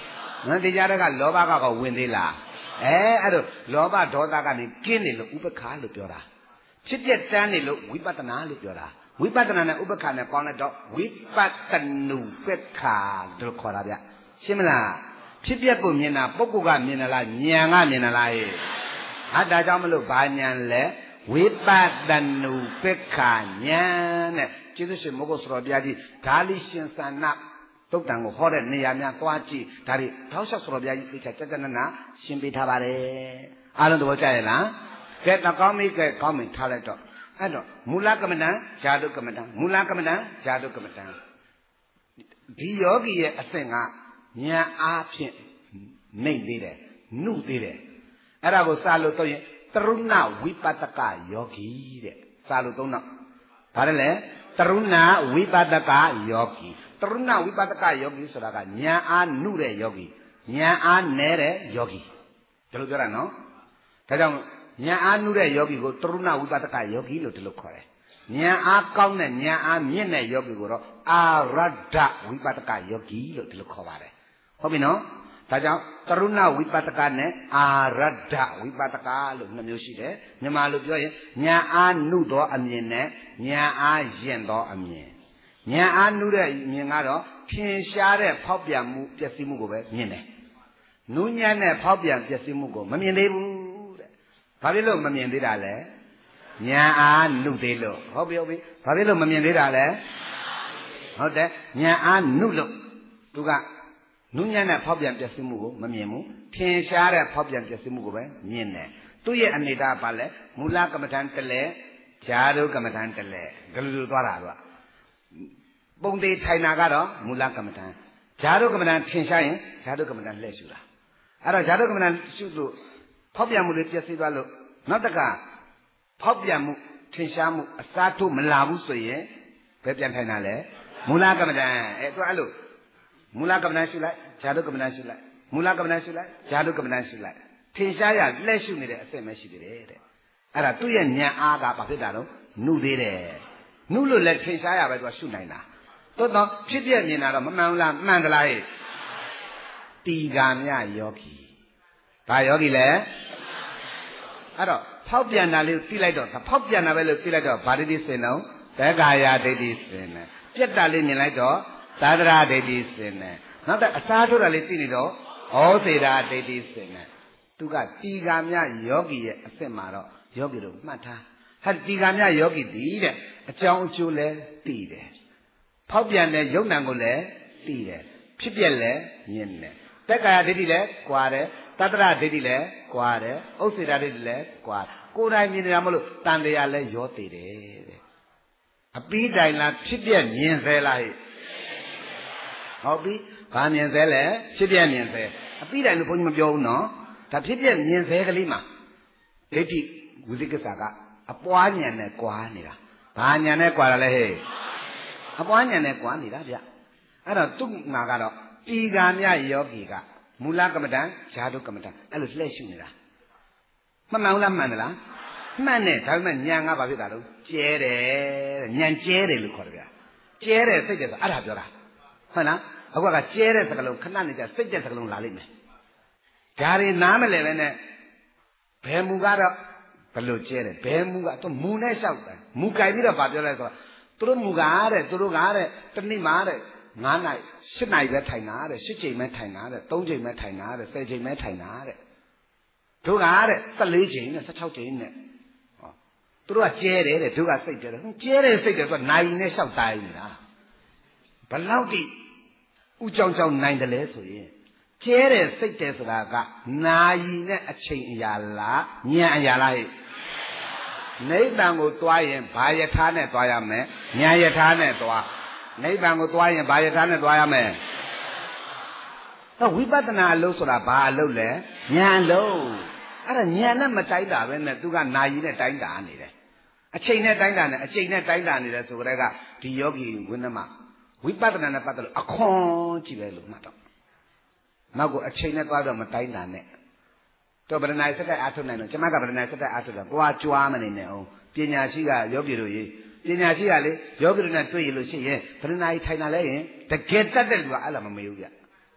နော်တရားတွေကလောဘကဝင်သေးလားအဲ့တော့လောဘဒေါသကနေကင်းနေလို့ဥပက္ခလို့ပြောတာဖြစ်ပြတန်းနေလို့ဝိပဿနာလို့ပြောတာဝိပဿနာနဲ့ဥပက္ခနဲ့ပေါင်းလိုက်တော့ဝိပဿနုပက္ခလို့ခေါ်တာဗျရှင်းမလားဖြစ်ပြကိုမြင်တာပုဂ္ဂိုလ်ကမြင်လားဉာဏ်ကမြင်လားဟဲ့ဟာဒါကြောင့်မလို့ဘာဉာဏ်လဲဝိပဿနုပက္ခဉာဏ်တဲ့ကျေးဇူးရှင်မိုးကုတ်စတော်ဘုရားကြီးဒါလိရှင်သန္နတုတ်တန်ကိုဟောတဲ့နေရာများသွားကြည့်ဒါတွေထောက်လျှောက်စတော်ဘုရားကြီးသိချာကြနနာရှင်းပေးထားပါတယ်အားလုံးသဘောကျရဲ့လားကဲတော့ကောင်းပြီကဲကောင်းပြီထားလိုက်တော့အဲ့တော့မူလကမ္မဋ္ဌာန်းဇာတုကမ္မဋ္ဌာန်းမူလကမ္မဋ္ဌာန်းဇာတုကမ္မဋ္ဌာန်းဒီယောဂီရဲ့အဆင့်ကဉာဏ်အားဖြင့်နှိမ့်သေးတယ်နှုသေးတယ်အဲ့ဒါကိုစလို့တော့ရင်တရုဏဝိပဿကယောဂီတဲ့စလို့သုံးတော့ဘာလဲတရုဏဝိပဿကယောဂီတရုဏဝိပဿကယောဂီဆိုတာကဉာဏ်အားနှုတဲ့ယောဂီဉာဏ်အားနည်းတဲ့ယောဂီဒီလိုပြောတာနော်ဒါကြောင့်ဉာဏ်အားနှုတဲ့ယောဂီကိုတရုဏဝိပဿကယောဂီလို့ဒီလိုခေါ်တယ်ဉာဏ်အားကောင်းတဲ့ဉာဏ်အားမြင့်တဲ့ယောဂီကိုတော့အာရဒ္ဓဝိပဿကယောဂီလို့ဒီလိုခေါ်ပါတယ်ဟုတ်ပြီနော်ဒါကြောင့်တရုဏဝိပဿကနဲ့အာရဒ္ဓဝိပဿကလို့နှစ်မျိုးရှိတယ်မြန်မာလိုပြောရင်ဉာဏ်အားနှုသောအမြင်နဲ့ဉာဏ်အားယဉ်သောအမြင်ဉာဏ်အားနှုတဲ့အမြင်ကတော့ထင်ရှားတဲ့ဖောက်ပြန်မှုပျက်စီးမှုကိုပဲမြင်တယ်နုညံ့တဲ့ဖောက်ပြန်ပျက်စီးမှုကိုမမြင်သေးဘူးတဲ့ဘာဖြစ်လို့မမြင်သေးတာလဲဉာဏ်အားနှုသေးလို့ဟုတ်ပြီဘာဖြစ်လို့မမြင်သေးတာလဲဟုတ်တယ်ဉာဏ်အားနှုလို့သူကနုညံ့တဲ့ဖောက်ပြန်ပျက်စီးမှုကိုမမြင်ဘူးထင်ရှားတဲ့ဖောက်ပြန်ပျက်စီးမှုကိုပဲမြင်တယ်သူ့ရဲ့အနေဒါဘာလဲမူလကမ္မဋ္ဌာန်းတလဲဇာတုကမ္မဋ္ဌာန်းတလဲဂလူလူသွားတာကပုံသေးထိုင်တာကတော့မူလကမ္မဋ္ဌာန်းဇာတုကမ္မဋ္ဌာန်းထင်ရှားရင်ဇာတုကမ္မဋ္ဌာန်းလှည့်ရှုတာအဲ့တော့ဇာတုကမ္မဋ္ဌာန်းရှုလို့ဖောက်ပြန်မှုတွေပျက်စီးသွားလို့နောက်တကဖောက်ပြန်မှုထင်ရှားမှုအစားထိုးမလာဘူးဆိုရင်ဘယ်ပြန်ထိုင်တာလဲမူလကမ္မဋ္ဌာန်းသူအဲ့လိုမူလကမ္မဋ္ဌာန်းရှုလိုက်ဇာတုကမ္မဋ္ဌာန်းရှုလိုက်မူလကမ္မဋ္ဌာန်းရှုလိုက်ဇာတုကမ္မဋ္ဌာန်းရှုလိုက်ထင်ရှားရလက်ရှုနေတဲ့အဆင့်ပဲရှိသေးတယ်တဲ့အဲ့ဒါသူ့ရဲ့ဉာဏ်အားကဘာဖြစ်တာတော့နှုသေးတယ်နှုလို့လည်းထင်ရှားရပဲသူကရှုနိုင်တာသို့တော့ဖြစ်ပြမြင်တာတော့မမှန်ဘူးလားမှန်သလားဟဲ့တီကာမြယောဂီဘာယောဂီလဲအဲ့တော့ဖောက်ပြန်တာလေးကိုသိလိုက်တော့ဖောက်ပြန်တာပဲလို့သိလိုက်တော့ဗာဒိတိစင်တော့သက္ကာယဒိဋ္ဌိစင်တယ်ပြက်တာလေးမြင်လိုက်တော့သာသရာဒိဋ္ဌိစင်တယ်နောက်တော့အစားထိုးတာလေးသိနေတော့ဩစေတာဒိဋ္ဌိစင်တယ်သူကတီကာမြယောဂီရဲ့အစစ်မှာတော့ယောဂီတို့မှတ်ထားဟာတီကာမြယောဂီတည်တဲ့အကြောင်းအကျိုးလဲသိတယ်ဖောက်ပြန်တဲ့ယုံ nant ကိုလည်းသိတယ်ဖြစ်ပြက်လည်းမြင်တယ်တက္ကာယဒိဋ္ဌိလည်းကွာတယ်သတ္တရဒိဋ္ဌိလည်းကွာတယ်ဥစ္စေတာဒိဋ္ဌိလည်းကွာကိုယ်တိုင်မြင်နေတာမလို့တန်တရားလည်းရောသေးတယ်တဲ့အပီးတိုင်လားဖြစ်ပြက်မြင်သေးလားဟဲ့ဟုတ်ပြီဘာမြင်သေးလဲဖြစ်ပြက်မြင်သေးအပီးတိုင်လို့ဘုန်းကြီးမပြောဘူးနော်ဒါဖြစ်ပြက်မြင်သေးကလေးမှာဒိဋ္ဌိဝိသိကိစ္စကအပွားဉာဏ်နဲ့ကွာနေတာဘာဉာဏ်နဲ့ကွာတာလဲဟဲ့အပွားဉာဏ်နဲ့ကွာနေတာဗျအဲ့တော့သူ့မှာကတော့တီကာမြယောဂီကမူလကမ္မဋ္ဌာန်းဇာတုကမ္မဋ္ဌာန်းအဲ့လိုလှည့်ရှုနေတာမှန်မှန်လားမှန်သလားမှန်တယ်ဒါပေမဲ့ဉာဏ်ကဘာဖြစ်တာတော့ကျဲတယ်ဉာဏ်ကျဲတယ်လို့ခေါ်တယ်ဗျာကျဲတယ်စိတ်တယ်ဆိုအဲ့ဒါပြောတာဟုတ်လားအခုကကျဲတဲ့စကားလုံးခဏနေကြစိတ်တဲ့စကားလုံးလာလိမ့်မယ်ဒါတွေနားမလဲပဲနဲ့ဘယ်မူကတော့ဘလို့ကျဲတယ်ဘယ်မူကတော့မူနဲ့လျှောက်တယ်မူကြိုက်ပြီးတော့ဗာပြောလိုက်ဆိုတော့သူတို့မူကားတဲ့သူတို့ကားတဲ့တနည်းမှာတဲ့9နိုင်10နိုင်ပဲထိုင်တာတဲ့10ချိန်ပဲထိုင်တာတဲ့3ချိန်ပဲထိုင်တာတဲ့10ချိန်ပဲထိုင်တာတဲ့တို့ကားတဲ့14ချိန်နဲ့16ချိန်နဲ့ဟောသူတို့ကကျဲတယ်တဲ့တို့ကစိတ်တယ်ကျဲတယ်စိတ်တယ်သူကနိုင်နဲ့လျှောက်တိုင်းနေတာဘလောက်တိဥကြောင်ကြောင်နိုင်တယ်လဲဆိုရင်ကျဲတယ်စိတ်တယ်ဆိုတာကနာယီနဲ့အချိန်အရာလားဉာဏ်အရာလားဟဲ့နိဗ္ဗာန်ကိုတွားရင်ဘာယထာနဲ့တွားရမလဲဉာဏ်ယထာနဲ့တွားနိဗ္ဗာန်ကိုတွားရင်ဘာယထာနဲ့တွားရမယ်တော့ဝိပဿနာအလုပ်ဆိုတာဘာအလုပ်လဲဉာဏ်အလုပ်အဲ့ဒါဉာဏ်နဲ့မတိုင်းတာပဲနဲ့သူကနာယီနဲ့တိုင်းတာနေတယ်အချိန်နဲ့တိုင်းတာနဲ့အချိန်နဲ့တိုင်းတာနေတယ်ဆိုကြတဲ့ကဒီယောဂီဝိနမဝိပဿနာနဲ့ပတ်သက်လို့အခွန်ကြည့်ပဲလို့မှတ်တော့နောက်ကိုအချိန်နဲ့တွားတော့မတိုင်းတာနဲ့တော့ဗရဏာစက်တက်အားထုတ်နိုင်တော့ကျမကဗရဏာစက်တက်အားထုတ်တာကိုကကြွားမနေနဲ့အောင်ပညာရှိကယောဂီတို့ကြီးပညာရှိကလေယောဂီတို့နဲ့တွေ့ရလို့ရှိရင်ဗရဏာကြီးထိုင်တာလဲရင်တကယ်တတ်တဲ့လူကအဲ့လိုမမေးဘူးဗျတ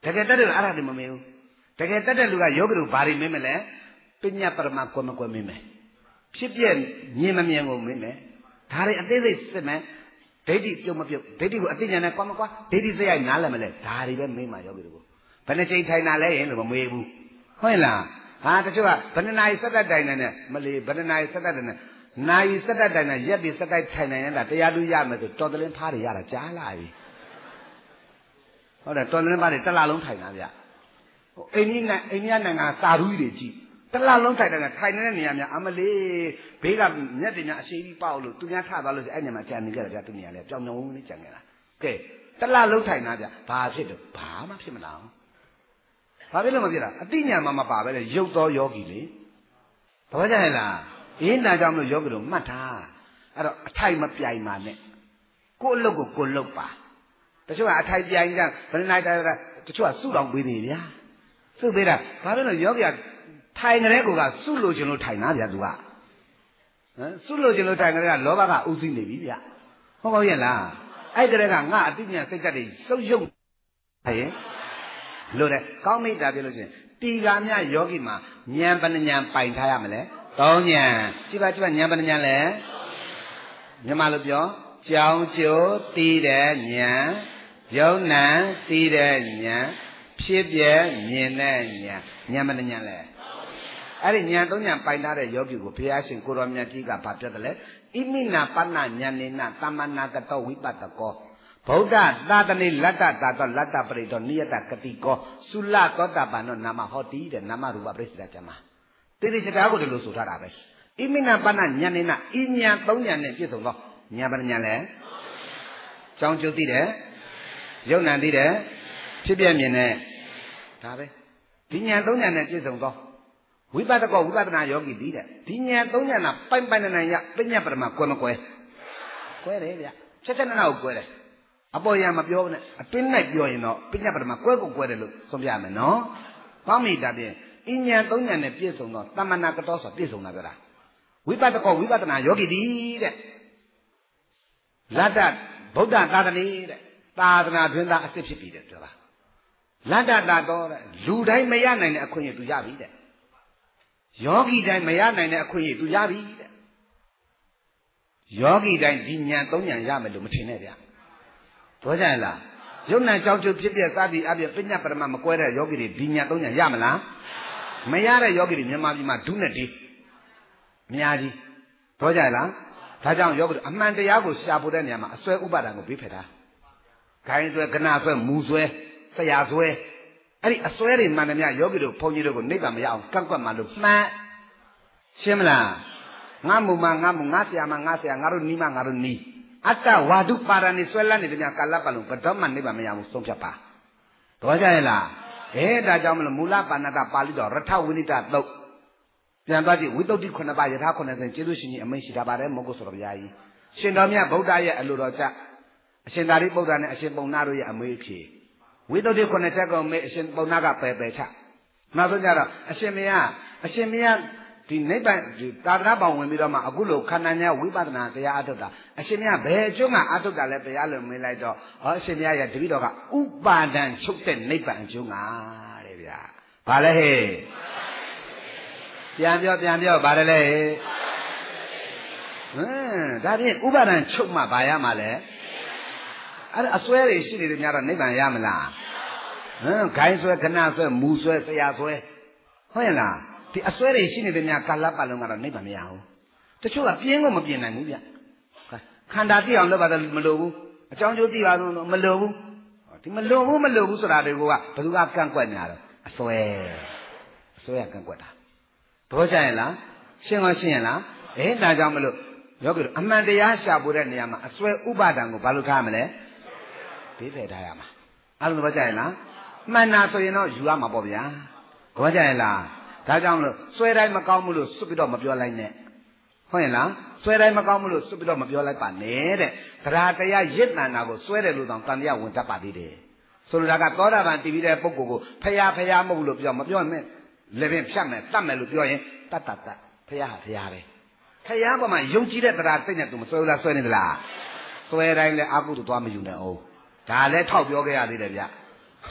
Take that at the Mamil. Take that look at Yogu Bari Mimele, Pina Paramaco Mime. Shipian, Yemamiango Mime. Tari and they say, man, Teddy, Teddy, I think, and I come up, Teddy say, I'm Nalamele, Tari, me, my Yogu. Penetrate Tainale and Mamu. Hoila, Panana said that Dinah, Malay, Banana said that. Nai said that Dinah, yet is that Taina, that they are do Yama, the total party, Yara Jalai. Oh, the total party, Talalong Taina. Any Nanga Saruji. Talalong Taina, Taina, Amale, big up Netina, Shady Paulo, to get Havalos, Anima, Chanigara, to me, I don't know only Changela. Okay, Talalong Taina, Pasit, Pama Simala. Pavilla, a Dina Mamma Pava, Yoto Yogi. Pavella, in that down the Yogo, Mata, at a time of Piamane. Go logo, go lopa. The show I tied the young, but the night to show a suit on with me. So better, Pavilla Yogi, tying a regular Sulujo Taina, Dua. Sulujo Taina, Lova, Uzi Nevia. Oh, yeah, I get a didn't think that is so young. Look at call me that illusion. Tigamia Yogima, Nyampan Pine Tayamale, Tonya, Chiva Nyampan Yamalubio, Jiao Jo, Tide, Nya, Jona, Tide, Nya, Pibia, Nyana, Yamanale. I didn't Yantonia Pine Yogi, Pias and Kuromia Tiga Patale, Imina Pana Yanina, Tamana Tato, Wipatako. Boda, Dadani, Lata, Lata, Preto, Niata, Catiko, Sula, Cotabano, Nama Hoti, and Namaruba Presidama. This is a go to Lusutarabe. Imina Bana, Yanina, Inya, Tonya, and Pito, Yabanale, John Jotide, Jonah Dide, Tibiamine, Tabe, Tinya, Tonya, and Pito. We better go, we better Yogi did it. Tinya, Tonya, Pampanaya, Pena Perma, Conoque. Queria, Chetanao, Quere. A boy am a bion, a twin night yoino, Pinapama, Quaco Querelo, Sobiame, no? Tommy Daddy, Inya, Tonya, and Pieso, no, Tamanakatos, Pieso Nagara. We better go, we better now, Yogi did it. Lada, Boda, Dadani, Tadana, Dunda, a sipsy. Lada, Dada, Ludai Mayana, and a queen to Yavi. Yogi dan Mayana, and a queen to Yavi. Yogi dan Dinya, Tonya, Yamalu, Machineria. Wajala, Jona Chow to Pipia Sadi, Abia Pina Perma, Quera, Yogi, Dina, Tonya, Yamala, Mayara Yogi, Yamama, Dunati, Miadi, Wajala, Tajan Yogi, Amanda Yago, Shabudanama, a swear Ubada, Bipeta. Kind to a Ganasa, Muzwe, Sayazwe, a swearing Manamia, Yogi, Ponyo, Nigam, Kanka Malu, Ma, Shimla, Namuma, Nasia, Mangasia, Narunima, Naruni. Ata wadu parani swella ni dunia kalapalung pedoman ni bami yang usung siapa? Tuaja lah. Dah jam mula panada pali do ratha winita do. Yang tadi witau di kena bayar ha kena sen cedu sini amai sida bare mogo sorobiyai. Sendomnya Buddha ya aluraja. Sendari Buddha ni asen baunaru ya amai ki. Witau di kena cakap amai asen baunaga pepecha. Maksud cara asen miya di neban di tanah bangun mirama agulo kananya wibadna tiya atuda asynya bejunga atuda le tiya lo milai do asynya ya di do ka upadan chukte neban junga le bya ba le he pian pyo ba le he da pyin upadan chuk ma ba ya ma leအဲ့အစွဲတွေရှိနေတယ်များတော့နိဗ္ဗာန်ရမလားခိုင်းဆွဲခဏဆွဲမူဆွဲဆရာဆွဲဟုတ်ရဲ့လားဒီအစွဲတွေရှိနေတဲ့များကာလပတ်လုံးကတော့နိဗ္ဗာန်မရဘူးတချို့ကပြင်းကိုမပြင်းနိုင်ဘူးဗျခန္ဓာသိအောင်လုပ်ပါတော့မလိုဘူးအကြောင်းကျိုးသိပါတော့မလိုဘူးဒီမလိုဘူးဆိုတာတွေကဘယ်သူကကန့်ကွက်နေရတော့အစွဲကကန့်ကွက်တာတော့ကြရင်လားရှင်းရင်လားဒါကြောင့်မလို့ယောဂီတို့အမှန်တရားရှာဖို့တဲ့နေရာမှာအစွဲဥပါဒံကိုဘာလို့ထားမလဲဘေးဖယ်ထားရမှာအဲ့လိုတော့ကြရင်လားမှန်တာဆိုရင်တော့ယူရမှာပေါ့ဗျာတော့ကြရင်လားဒါကြောင့်မလို့စွဲတိုင်းမကောင်းဘူးလို့စွတ်ပြီးတော့မပြောလိုက်နဲ့ဟုတ်ရဲ့လားစွဲတိုင်းမကောင်းဘူးလို့စွတ်ပြီးတော့မပြောလိုက်ပါနဲ့တဲ့တရားတရားရစ်တန်တာကိုစွဲတယ်လို့တောင်တန်တရားဝင်တတ်ပါသေးတယ်ဆိုလိုတာကသောတာပန်တည်ပြီးတဲ့ပုဂ္ဂိုလ်ကိုဖယားမဟုတ်ဘူးလို့ပြောမပြောနဲ့လည်းပင်ဖြတ်မယ်တတ်မယ်လို့ပြောရင်တတ်ဖယားဟာဖယားပဲဖယားပေါ်မှာယုံကြည်တဲ့တရားစိတ်နဲ့သူမစွဲဘူးလားစွဲနေသလားစွဲတိုင်းလည်းအကုသို့သွားမယူနဲ့အောင်ဒါလည်းထောက်ပြောခဲ့ရသေးတယ်ဗျ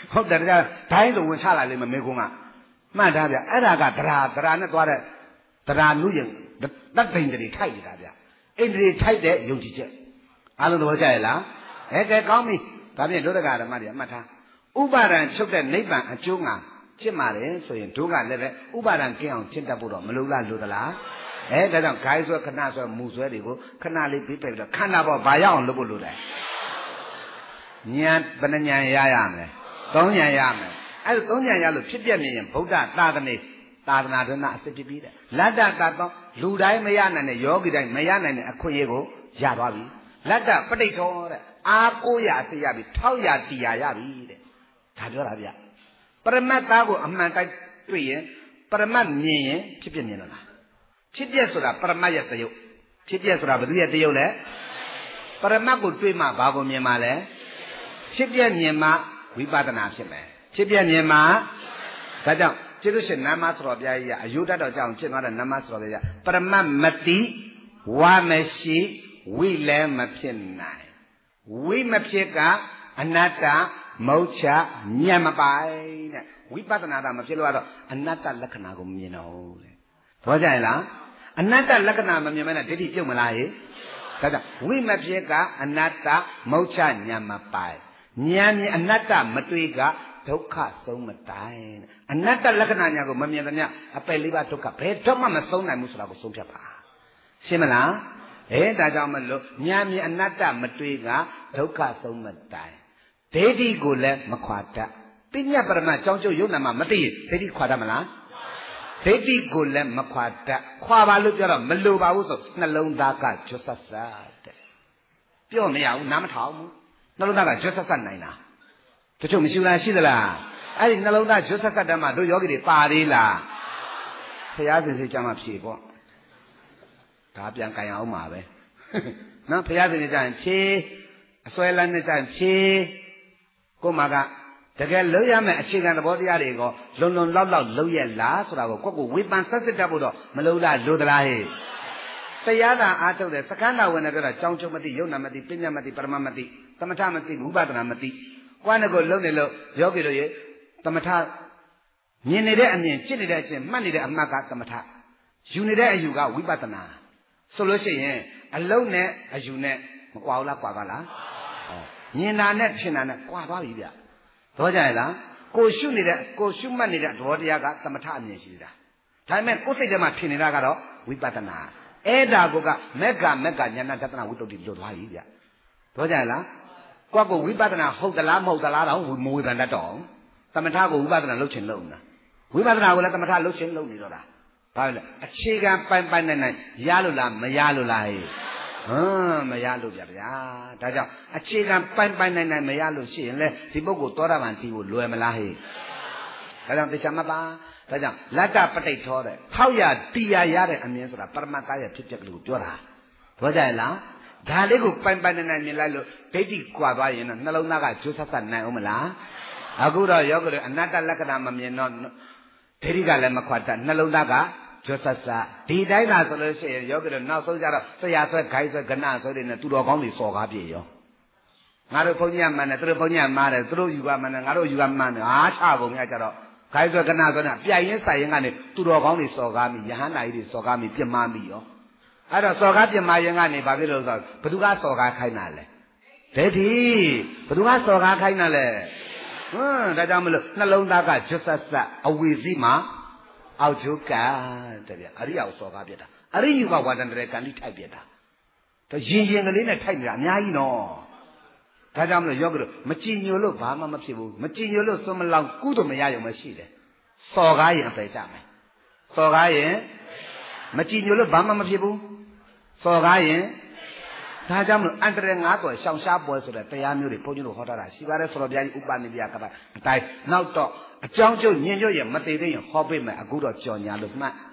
ဟုတ်တယ်ဒါတိုင်းဆိုဝင်ချလာလိမ့်မယ်မေကုန်းကမှတ်ထားဗျအဲ့ဒါကတရားနဲ့သွားတဲ့တရားမျိုးရင်တတ်တိန်တွေထိုက်နေတာဗျအိန္ဒြေထိုက်တဲ့ယုံကြည်ချက်အားလုံးသဘောကျရဲ့လားကဲကောင်းပြီဒါဖြင့်ဒုဒကဓမ္မတွေအမှတ်ထားဥပါဒံချုပ်တဲ့နိဗ္ဗာန်အကျိုးငါဖြစ်မှာလေဆိုရင်ဒုကလည်းပဲဥပါဒံကင်းအောင်ရှင်းတတ်ဖို့တော့မလိုလားလိုသလားဒါကြောင့်ဂိုင်းဆွဲခဏဆွဲမူဆွဲတွေကိုခဏလေးပြီးပယ်ပြီးတော့ခန္ဓာပေါ်ဘာရအောင်လုပ်ဖို့လိုတယ်ဉာဏ်ဘယ်နှဉာဏ်ရရမလဲသုံးဉာဏ်ရမယ်အဲ့သုံးဉာဏ်ရလို့ဖြစ်ပြမြင်ရင်ဗုဒ္ဓသာသနာတွင်အစစ်ဖြစ်ပြီးတယ်လတ္တသာသောလူတိုင်းမရနိုင်တဲ့ယောဂီတိုင်းမရနိုင်တဲ့အခွင့်အရေးကိုရသွားပြီလတ္တပဋိထောတဲ့အားကိုးရအစေရပြီထောက်ရတရားရပြီတဲ့ဒါပြောတာဗျပရမတ်သားကိုအမှန်တိုက်တွေ့ရင်ပရမတ်မြင်ရင်ဖြစ်ပြမြင်တော့လားဖြစ်ပြဆိုတာပရမတ်ရဲ့တယုတ်ဖြစ်ပြဆိုတာဘယ်သူရဲ့တယုတ်လဲပရမတ်ကိုတွေ့မှဘာကိုမြင်မှလဲဖြစ်ပြမြင်မှဝိပဿနာဖြစ်မယ်ဖြစ်ပြမြင်မှဒါကြောင့်ကျေးဇူးရှင်နမသရောဘုရားကြီးကအယုဒ္ဓတော်ကြောင့်ဖြစ်သွားတဲ့နမသရောဘုရားပရမတ်မတိဝါမရှိဝိလည်းမဖြစ်နိုင်ဝိမဖြစ်ကအနတ္တမௌချညံမပိုင်တဲ့ဝိပဿနာတာမဖြစ်လို့ကတော့အနတ္တလက္ခဏာကိုမမြင်တော့တဲ့ဘောကြရင်လားအနတ္တလက္ခဏာမမြင်မဲနဲ့ဒိဋ္ဌိပြုတ်မလားဟေ့ဒါကြောင့်ဝိမဖြစ်ကအနတ္တမௌချညံမပိုင်ဉာဏ်မြင်အနတ္တမတွေ့ကဒုက္ခဆုံးမတိုင်အနတ္တလက္ခဏာညာကိုမမြင်သမျှအပယ်လေးပါးဒုက္ခဘယ်တော့မှမဆုံးနိုင်ဘူးဆိုတာကိုဆုံးဖြတ်ပါရှင်းမလားဒါကြောင့်မလို့ဉာဏ်မြင်အနတ္တမတွေ့ကဒုက္ခဆုံးမတိုင်ဒိဋ္ဌိကိုလည်းမခွာတတ်ပညာပရမတ်ကြောင်းကျုပ်ယုံနာမှာမသိရင်ဒိဋ္ဌိခွာတတ်မလားဒိဋ္ဌိကိုလည်းမခွာတတ်ခွာပါလို့ပြောတော့မလိုပါဘူးဆိုနှလုံးသားကကျွတ်ဆက်ဆက်တဲ့ပြောမရဘူးနားမထောင်ဘူးနှလုံးသားကကျွတ်ဆက်ဆက်နိုင်တာတချို့မရှိလားရှိသလားအဲ့ဒီနှလုံးသားကျွတ်ဆက်ဆက်တတ်မှတို့ယောဂီတွေပါသေးလားဖရာစင်စိတ်ကြမှာဖြေပေါ့ဒါပြန်ကြင်အောင်ပါပဲနော်ဖရာစင်ကြရင်ဖြေအစွဲလန်းနဲ့ကြရင်ဖြေကိုမကတကယ်လုံးရမယ့်အခြေခံသဘောတရားတွေကိုလုံလုံလောက်လောက်လုံးရလားဆိုတာကိုကိုဝေပန်ဆက်စစ်တတ်ဖို့တော့မလုံးလားလိုသလားဟဲ့တရားသာအားထုတ်တယ်စကန္ဒဝင်တယ်ပြောတာကြောင်းချုံမသိယုံနာမသိပညာမသိပရမမသိသမထမသိဝိပဿနာမသိကွာနဲ့ကိုလုံးနေလို့ယောဂီတို့ရေသမထမြင်နေတဲ့အမြင်ဖြစ်နေတဲ့အချင်းမှတ်နေတဲ့အမှတ်ကသမထယူနေတဲ့အယူကဝိပဿနာဆိုလို့ရှိရင်အလုံးနဲ့အယူနဲ့မကွာဘူးလားကွာပါလားမြင်တာနဲ့ထင်တာနဲ့ကွာသွားပြီဗျတော့ကြရလားကိုရှုနေတဲ့ကိုရှုမှတ်နေတဲ့သဘောတရားကသမထအမြင်ရှိတာဒါပေမဲ့ကိုယ်စိတ်ထဲမှာထင်နေတာကတော့ဝိပဿနာအဲ့ဒါကမက္ကညာဏတတနာဝိတ္တုလွတ်သွားပြီဗျတော့ကြရလားကိုဝိပဿနာဟုတ်သလားမဟုတ်သလားတော့မဝေဖန်တတ်တော့သမထကိုဝိပဿနာလုပ်ချင်လုပ်နေတာဝိပဿနာကိုလည်းသမထလုပ်ချင်လုပ်နေတော့တာဘာလဲအခြေခံပိုင်နိုင်ရလို့လားမရလို့လားမရလို့ဗျာဒါကြောင့်အခြေခံပိုင်နိုင်မရလို့ရှိရင်လေဒီပုဂ္ဂိုလ်သောတာပန်တီကိုလွယ်မလားဟဲ့ဒါကြောင့်တရားမပါဒါကြောင့်လတ္တပဋိထောတဲ့ထောက်ရတရားရတဲ့အမြင်ဆိုတာပရမတ္တရဲ့ဖြစ်ပျက်ကလေးကိုပြောတာပြောကြရလားဒါလေးကိုပိုင်နိုင်မြင်လိုက်လို့ဒိဋ္ဌိကွာသွားရင်တော့နှလုံးသားကကျိုးဆက်ဆက်နိုင်အောင်မလားအခုတော့ယောဂတွေအနတ္တလက္ခဏာမမြင်တော့ဒိဋ္ဌိကလည်းမခွာတတ်နှလုံးသားကကျွတ်ဆက်ဆက်ဒီတိုင်းသာဆိုလို့ရှိရင်ယောဂီတို့နောက်ဆုံးကြတော့ဆရာဆွဲခိုင်းဆွဲကဏဆွဲတွေနဲ့သူတော်ကောင်းတွေစော်ကားပြေရောငါတို့ဘုန်းကြီးကမှန်တယ်သူတို့ဘုန်းကြီးကမှားတယ်သူတို့ယူကမှန်တယ်ငါတို့ယူကမှန်တယ်အားချကုန်ရကြတော့ခိုင်းဆွဲကဏဆွဲနဲ့ပြိုင်ရင်းဆိုင်ရင်းကနေသူတော်ကောင်းတွေစော်ကားမိယဟန်နာကြီးတွေစော်ကားမိပြစ်မှားမိရောအဲ့တော့စော်ကားပြစ်မှားရင်းကနေဘာဖြစ်လို့ဆိုတော့ဘသူကစော်ကားခိုင်းတာလဲဒိဋ္ဌိဘသူကစော်ကားခိုင်းတာလဲဒါကြောင့်မလို့နှလုံးသားကကျွတ်ဆက်ဆက်အဝိဇ္ဇိမှာအောက်ကျုပ်ကတဲ့ဗျအရိယာကိုစော်ကားပြတာအရိယကဝါဒန္တရေကံလိထိုက်ပြတာတော့ရင်ကလေးနဲ့ထိုက်နေတာအများကြီးနော်ဒါကြောင့်မလို့ယောဂီတို့မကြည်ညိုလို့ဘာမှမဖြစ်ဘူးမကြည်ညိုလို့စွန့်မလောင်ကုသိုလ်မရရုံပဲရှိတယ်စော်ကားရင်အပယ်ကြမယ်စော်ကားရင်မကြည်ညိုလို့ဘာမှမဖြစ်ဘူးစော်ကားရင်ဒါကြောင့်မလို့အန္တရာယ်၅တော်ရှောင်ရှားပွဲဆိုတဲ့တရားမျိုးတွေဘုန်းကြီးတို့ဟောထားတာရှိပါတယ်ဆိုတော့ဘုရားကြီးဥပနိပိယကတာအတိုင်းနောက်တော့အကြောင်းကျုပ်ညင်ကျုပ်ရဲ့မသေးသေးရင်ဟောပေးမယ်အခုတော့ကြော်ညာလို့မှတ်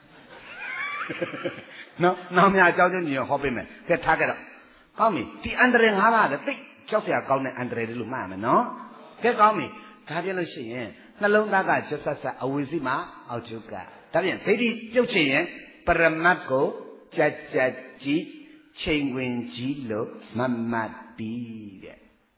နော်နောက်မြအကြောင်းကျုပ်ညင်ဟောပေးမယ်ကဲထားကြတော့ကောင်းပြီဒီအန္တရာယ်၅ပါးလည်းသိကြောက်စရာကောင်းတဲ့အန္တရာယ်တွေလို့မှတ်ရမယ်နော်ကဲကောင်းပြီဒါပြလို့ရှိရင်နှလုံးသားကကျွတ်ဆက်ဆက်အဝိဇ္ဇိမှာအောက်ကျုပ်ကဒါပြန်ဒိဋ္ဌိပြုတ်ချင်ရင်ပရမတ်ကိုကြက်ကြက်ကြည့်ချိန်ဝင်ကြီးလို့မမှတ်ပြီးတဲ့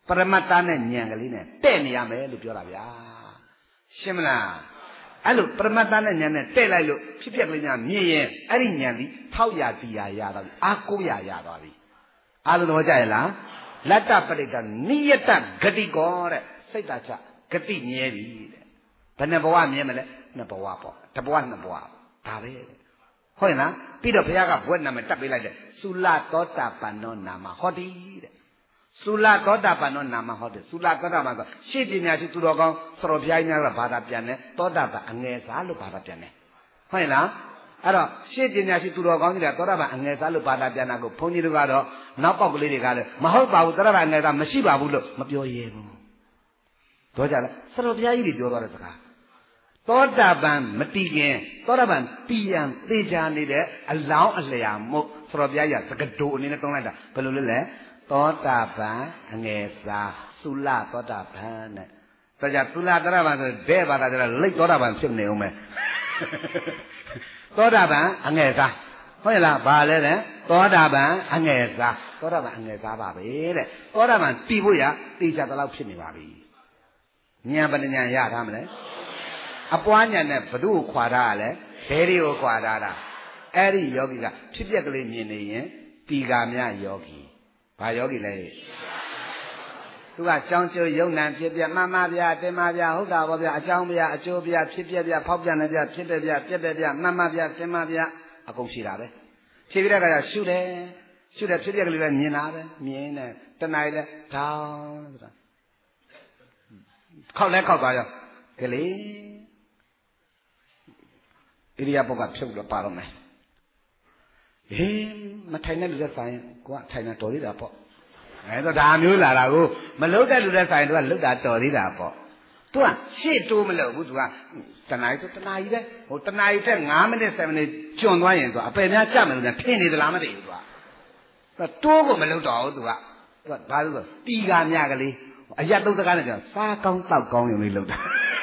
ပရမတ္တနဲ့ဉာဏ်ကလေးနဲ့တဲ့နေရမယ်လို့ပြောတာဗျာရှင်းမလားအဲ့လိုပရမတ္တနဲ့ဉာဏ်နဲ့တဲ့လိုက်လို့ဖြစ်ပျက်ကလေးများမြင်ရင်အဲ့ဒီဉာဏ်ဒီထောက်ရတီးရသွားပြီအာကိုရရသွားပြီအားလုံးတော့ကြရလားလတ္တပရိက္ခနိယတဂတိကောတဲ့စိတ်တချဂတိမြဲပြီတဲ့ဘယ်နှဘဝမြဲမလဲနှစ်ဘဝပေါ့တစ်ဘဝနှစ်ဘဝဒါပဲတဲ့ဟုတ်ရဲ့လားပြီးတော့ဘုရားကဘွဲ့နာမည်တက်ပေးလိုက်တယ်သုလသောတာပန်နောနာမဟောတိတဲ့သုလသောတာပန်နောနာမဟောတိသုလသောတာပန်ဆိုရှေ့ပညာရှိသူတော်ကောင်းသတော်ဘုရားကြီးများကဘာသာပြန်တယ်သောတာပန်အငယ်စားလို့ဘာသာပြန်တယ်ဟုတ်ရဲ့လားအဲ့တော့ရှေ့ပညာရှိသူတော်ကောင်းကြီးကသောတာပန်အငယ်စားလို့ဘာသာပြန်တာကိုဘုန်းကြီးတို့ကတော့နောက်ပေါက်ကလေးတွေကလည်းမဟုတ်ပါဘူးသောတာပန်အငယ်စားမရှိပါဘူးလို့မပြောရဲဘူးတော့ကြလားသတော်ဘုရားကြီးတွေပြောသွားတဲ့စကားသောတာပန်မတည်ခင်သောတာပန်တည်ရန်သေချာနေတဲ့အလောင်းအလျာမို့သတော်ဘုရားကြီးစကတိုအနေနဲ့တုံးလိုက်တာဘယ်လိုလဲသောတာပန်အငယ်စားသုလသောတာပန်တဲ့ဒါကြသုလသောတာပန်ဆိုဘဲဘာသာကြလိတ်သောတာပန်ဖြစ်နေအောင်မယ်သောတာပန်အငယ်စားဟုတ်ရဲ့လားဘာလဲတဲ့သောတာပန်အငယ်စားသောတာပန်အငယ်စားပါပဲတဲ့သောတာပန်တည်ဖို့ရသေချာတလောက်ဖြစ်နေပါပြီဉာဏ်ပညာရထားမလဲအပွားဉာဏ်နဲ့ဘု து ခွာထားရလဲဘယ်ဒီကိုခွာထားတာအဲ့ဒီယောဂီကဖြစ်ပျက်ကလေးမြင်နေရင်တီကာမြယောဂီဘာယောဂီလဲသူကကြောင်းကျိုးယုံနံဖြစ်ပြမှန်ပါဗျာတင်ပါဗျာဟုတ်တာပါဗျာအကြောင်းဗျာအကျိုးဗျာဖြစ်ပြဗျာဖောက်ပြန်တယ်ဗျာဖြစ်တယ်ဗျာပြက်တယ်ဗျာမှန်ပါဗျာတင်ပါဗျာအကုန်ရှိတာပဲဖြည့်ပြတဲ့အခါကျရှုတယ်ဖြစ်ပျက်ကလေးပဲမြင်တာပဲမြင်နေတဏှာလဲထောင်းဆိုတာခောက်လဲခောက်သွားရောကလေးဣရိယာပုတ်ကဖြုတ်လို့ပါတော့မယ်ဟေးမထိုင်တဲ့လူတဲ့ဆိုင်ကိုကထိုင်နေတော်သေးတာပေါ့အဲတော့ဒါမျိုးလာတာကိုမလုတ်တဲ့လူတဲ့ဆိုင်သူကလုတ်တာတော်သေးတာပေါ့သူကရှေ့တိုးမလို့ဘူးသူကတဏှာကြီးဆိုတဏှာကြီးပဲဟိုတဏှာကြီးတဲ့9မိနစ်7မိနစ်ကျွံသွားရင်သူကအပယ်များကြမယ်လို့ထင်နေသလားမသိဘူးသူကတိုးကိုမလုတ်တော့ဘူးသူကဘာလို့ဆိုတီကာမြကလေးအရက်သုံးစကားနဲ့ပြောစားကောင်းတောက်ကောင်းရုံလေးလုတ်တာ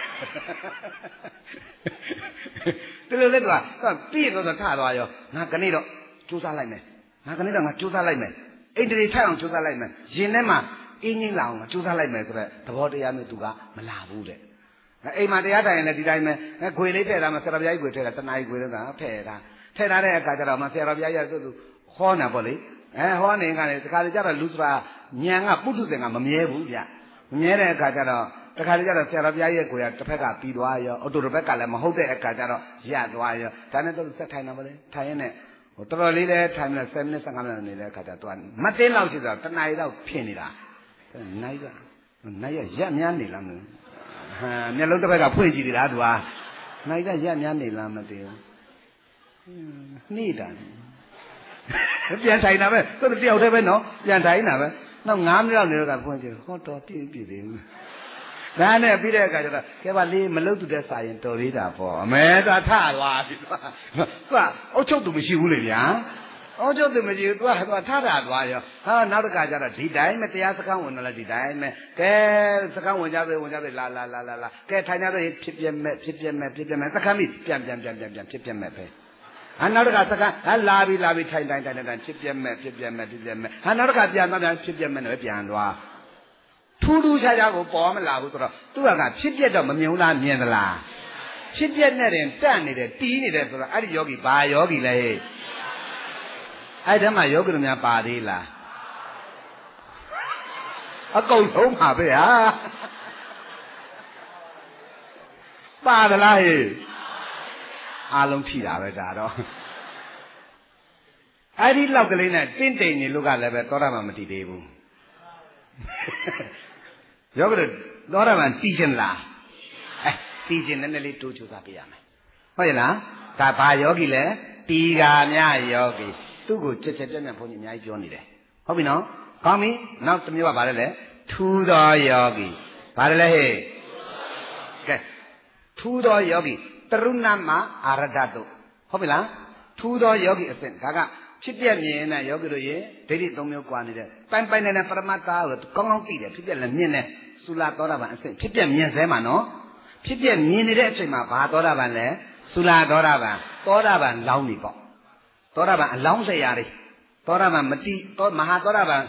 တလူလေးကပြည့်တော့ထသွားရောငါကနေ့တော့ကြိုးစားလိုက်မယ်ငါကနေ့တော့ငါကြိုးစားလိုက်မယ်အိန္ဒြေထိုက်အောင်ကြိုးစားလိုက်မယ်ရင်ထဲမှာအင်းကြီးလာအောင်ကြိုးစားလိုက်မယ်ဆိုတော့သဘောတရားမျိုးသူကမလာဘူးတဲ့အိမ်မှာတရားထိုင်ရင်လည်းဒီတိုင်းပဲခွေလေးထည့်တာမှဆရာတော်ဘုရားကြီးခွေထည့်တာတနားကြီးခွေလေးတာထည့်ထားတဲ့အခါကျတော့မှဆရာတော်ဘုရားကြီးကသူဟောနာပေါ့လေဟောနေကလည်းတခါလေကျတော့လူဆိုတာညံကပုထုဇဉ်ကမမြဲဘူးဗျမမြဲတဲ့အခါကျတော့တခါလေကျတော့ဆရာတော်ဘုရားကြီးကိုယ်ကတစ်ဖက်ကပြီးသွားရောအတူတစ်ဖက်ကလည်းမဟုတ်တဲ့အခါကျတော့ရသွားရောဒါနဲ့တော့ဆက်ထိုင်တာပါလေထိုင်ရင်းနဲ့တော်တော်လေးလဲထိုင်နေ7မိနစ်15မိနစ်နေတဲ့အခါကျတော့မတင်းလောက်ရှိတော့တနားရီလောက်ဖြစ်နေတာနိုင်ရရက်များနေလားမလို့မျက်လုံးတစ်ဖက်ကဖွင့်ကြည့်နေတာသူကနိုင်ကရက်များနေလားမသိဘူးနှိတာပြန်ထိုင်တာပဲသူတယောက်တည်းပဲနော်ပြန်ထိုင်တာပဲနောက်9မိနစ်လောက်နေတော့ကဖွင့်ကြည့်ဟောတော်ပြည့်ပြည့်သေးဘူးဒါနဲ့ပြီးတဲ့အခါကျတော့ကဲပါလေးမလုတ်သူတဲ့စာရင်တော်သေးတာပေါ့အမဲသာထသွားပြီသူကအုတ်ချုပ်သူမရှိဘူးလေဗျာအုတ်ချုပ်သူမရှိဘူးသူကထတာသွားရောဟာနောက်တစ်ခါကျတော့ဒီတိုင်းမတရားစကားဝင်တော့လဲဒီတိုင်းပဲကဲစကားဝင်ကြပြီလာကဲထိုင်ကြတော့ဖြစ်ပြမဲ့စကားမိပြန်ဖြစ်ပြမဲ့ပဲဟာနောက်တစ်ခါစကားဟာလာပြီထိုင်ဖြစ်ပြမဲ့ဟာနောက်တစ်ခါပြန်ဖြစ်ပြမဲ့လည်းပြန်သွားထူးထူးခြားခြားကိုပေါ်မလာဘူးဆိုတော့သူကဖြစ်ပြတော့မမြင်ဘူးလားမြင်သလားဖြစ်ပြနဲ့တင်တက်နေတယ်တီးနေတယ်ဆိုတော့အဲ့ဒီယောဂီဘာယောဂီလဲဟဲ့အဲ့ဒါမှယောဂီတို့များပါသေးလားအကုန်လုံးပါပဲဟာပါသလားဟဲ့အားလုံးဖြီတာပဲဒါတော့အဲ့ဒီလောက်ကလေးနဲ့တင့်တိမ်နေလို့ကလည်းပဲသောတာပန်မတည်သေးဘူးယောဂီတို့သောတာပန်တည်ခြင်းလားတည်ခြင်းနည်းနည်းလေးတိုးချိုးစားပေးရမယ်ဟုတ်ရဲ့လားဒါဘာယောဂီလဲတီကာမြယောဂီသူ့ကိုချက်ပြတ်ဘုန်းကြီးအများကြီးပြောနေတယ်ဟုတ်ပြီနော်ကောင်းပြီနောက်တစ်မျိုးကဘာလဲထူးသောယောဂီဘာလဲဟဲ့ကဲထူးသောယောဂီတရုဏမအာရဒတုဟုတ်ပြီလားထူးသောယောဂီအစဉ်ဒါကဖြစ်ပြမြင်တဲ့ယောဂီတို့ရဲ့ဒိဋ္ဌိ3မျိုးကွာနေတယ်ပိုင်နေတဲ့ပရမတ္တကိုကောင်းကောင်းသိတယ်ဖြစ်ပြလည်းမြင်တယ်သုလသောတာပန်အစဉ်ဖြစ်ပြမြင်စဲမှာနော်ဖြစ်ပြမြင်နေတဲ့အချိန်မှာဘာသောတာပန်လဲသုလသောတာပန်လောင်းနေပေါ့သောတာပန်အလောင်းစရာတွေသောတာပန်မတိသောမဟာသောတာပန်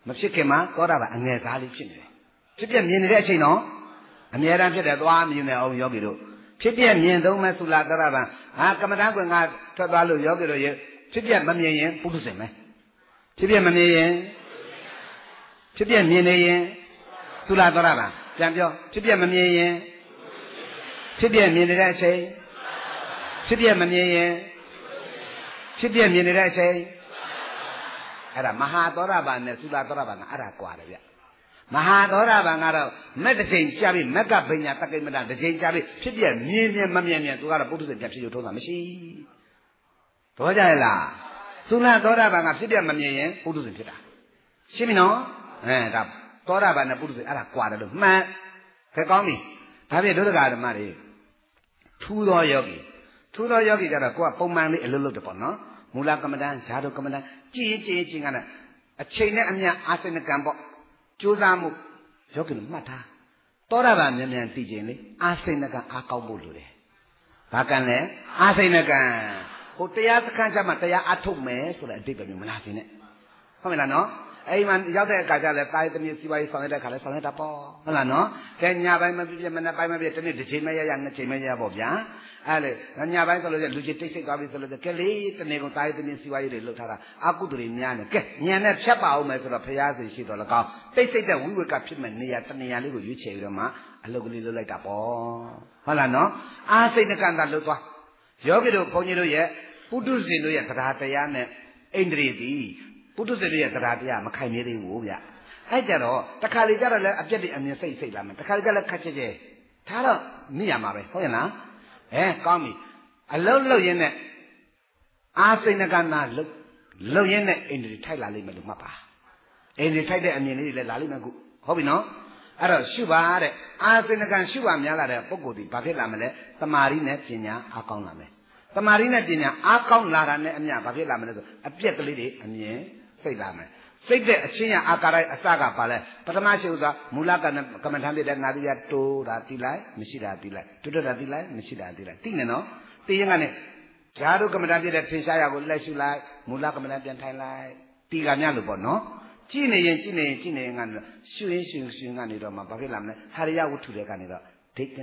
မဖြစ်ခင်မှာသောတာပန်အငယ်သားလေးဖြစ်နေတယ်ဖြစ်ပြမြင်နေတဲ့အချိန်တော့အမြဲတမ်းဖြစ်တယ်သွားမြင်နေအောင်ယောဂီတို့ဖြစ်ပြမြင်သုံးမဲ့သုလာသောတာပန်ဟာကမ္မဋ္ဌာန်းကွင်ကထွက်သွားလို့ယောဂီတို့ရဲ့ဖြစ်ပြမမြင်ရင်ပုထုဇဉ်ပဲဖြစ်ပြမမြင်ရင်ဖြစ်ပြမြင်နေရင်သုလာသောတာပန်ပြန်ပြောဖြစ်ပြမမြင်ရင်ဖြစ်ပြမြင်နေတဲ့အချိန်ဖြစ်ပြမမြင်ရင်ဖြစ်ပြမြင်နေတဲ့အချိန်အဲ့ဒါမဟာသောတာပန်နဲ့သုလာသောတာပန်ကအဲ့ဒါကွာတယ်ဗျမဟာသောတာပန်ကတော့မက်တစ်ချိန်ကြာပြီမက်ကဘိညာတက္ကိမတတစ်ချိန်ကြာပြီဖြစ်ပြမြင်မြင်မမြင်မြင်သူကတော့ပုထုဇဉ်ပြန်ဖြစ်လို့ထုံးတာမရှိတော့ကြရဲ့လားသုလာသောတာပန်ကဖြစ်ပြမမြင်ရင်ပုထုဇဉ်ဖြစ်တာရှင်းပြီနော်ဒါသောတာပန်နဲ့ပုထုဇဉ်အဲ့ဒါကွာတယ်လို့မှန်ခဲကောင်းပြီဒါဖြင့်ဒုဒကာဓမ္မတွေထူးသောယောဂီကြတော့ကိုကပုံမှန်လေးအလုပ်လုပ်တယ်ပေါ့နော်မူလကမ္မဋ္ဌာန်းဇာတုကမ္မဋ္ဌာန်းကြည်ကအချိန်နဲ့အမျှအာစိဏကံပေါ့ကြိုးစားမှုယောဂီတို့မှတ်ထားသောတာပန်မြန်သိခြင်းလေအာစိဏကံအားကောင်းဖို့လိုတယ်ဘာကံလဲအာစိဏကံဟိုတရားစခန်းကျမှတရားအထုတ်မယ်ဆိုတဲ့အဓိပ္ပာယ်မျိုးမလားသိနဲ့ဟုတ်မလားနော်အိမ်မှာရောက်တဲ့အခါကျလဲတာယသမီးစီပွားရေးဆောင်ရတဲ့အခါလဲဆောင်ရတာပေါ့ဟုတ်လားနော်ကဲညပိုင်းမပြည့်မနေ့ပိုင်းမပြည့်တစ်နေ့တစ်ချိန်မရနှစ်ချိန်မရပေါ့ဗျာအဲ့လေညပိုင်းဆိုလို့လူကြီးတိတ်ဆိတ်သွားပြီဆိုလို့ကဲလေတနေ့ကုန်တာယသမီးစီပွားရေးတွေလှုပ်ထားတာအကုသိုလ်တွေများနေကဲညံနဲ့ဖြတ်ပါအောင်မယ်ဆိုတော့ဖရာစီရှိတော်လကောင်းတိတ်ဆိတ်တဲ့ဝိဝေကဖြစ်မဲ့နေရာတနေရာလေးကိုရွေးချယ်ပြီးတော့မှအလုပ်ကလေးလုပ်လိုက်တာပေါ့ဟုတ်လားနော်အာစိတ်ကံသာလှုပ်သွားယောဂီတို့ဘုန်းကြီးတို့ရဲ့ပုထုဇဉ်တို့ရဲ့တရားတရားနဲ့ဣန္ဒြေသည်ပုထုဇဉ်တို့ရဲ့တရားတရားမခိုင်မြဲသေးဘူးဗျအဲ့ကြတော့တခါလေကြတော့လည်းအပြက်တွေအမြင်စိတ်လာမယ်တခါလေကြလည်းခက်ချဲဒါတော့မြင်ရမှာပဲဟုတ်ရဲ့လားကောင်းပြီအလုံးလုံးရင်းနဲ့အာစိဏကနာလုံရင်းနဲ့ဣန္ဒြေထိုက်လာလိမ့်မယ်လို့မှတ်ပါဣန္ဒြေထိုက်တဲ့အမြင်လေးတွေလည်းလာလိမ့်မယ်ခုဟုတ်ပြီနော်အဲ့တော့ရှုပါတဲ့အာစိဏကံရှုပါများလာတဲ့ပုဂ္ဂိုလ်ဒီဘာဖြစ်လာမလဲတမာရီနဲ့ပညာအားကောင်းလာမယ်တမာရီနဲ့ပညာအားကောင်းလာတာနဲ့အမျှဘာဖြစ်လာမလဲဆိုအပြက်ကလေးတွေအမြင်စိတ်လာမယ်စိတ်တဲ့အချင်းရအာကာရအစကပါလဲပထမရှိဥစွာမူလကမ္မဋ္ဌာန်းပြတဲ့နာတိယတိုးတာတိလိုက်မရှိတာတိလိုက်တွတ်တာတိလိုက်မရှိတာတိလိုက်တိနေနော်တိရင်ကနဲ့ဓာတုကမ္မဋ္ဌာန်းပြတဲ့ထင်ရှားရကိုလက်ရှုလိုက်မူလကမ္မဋ္ဌာန်းပြန်ထိုင်လိုက်တိကမြလို့ပေါ့နော်ကြည့်နေရင်ကရှုရင်ကနေတော့မှဘာဖြစ်လာမလဲဟာရယဝတ္ထုတွေကနေတော့ဒိတ်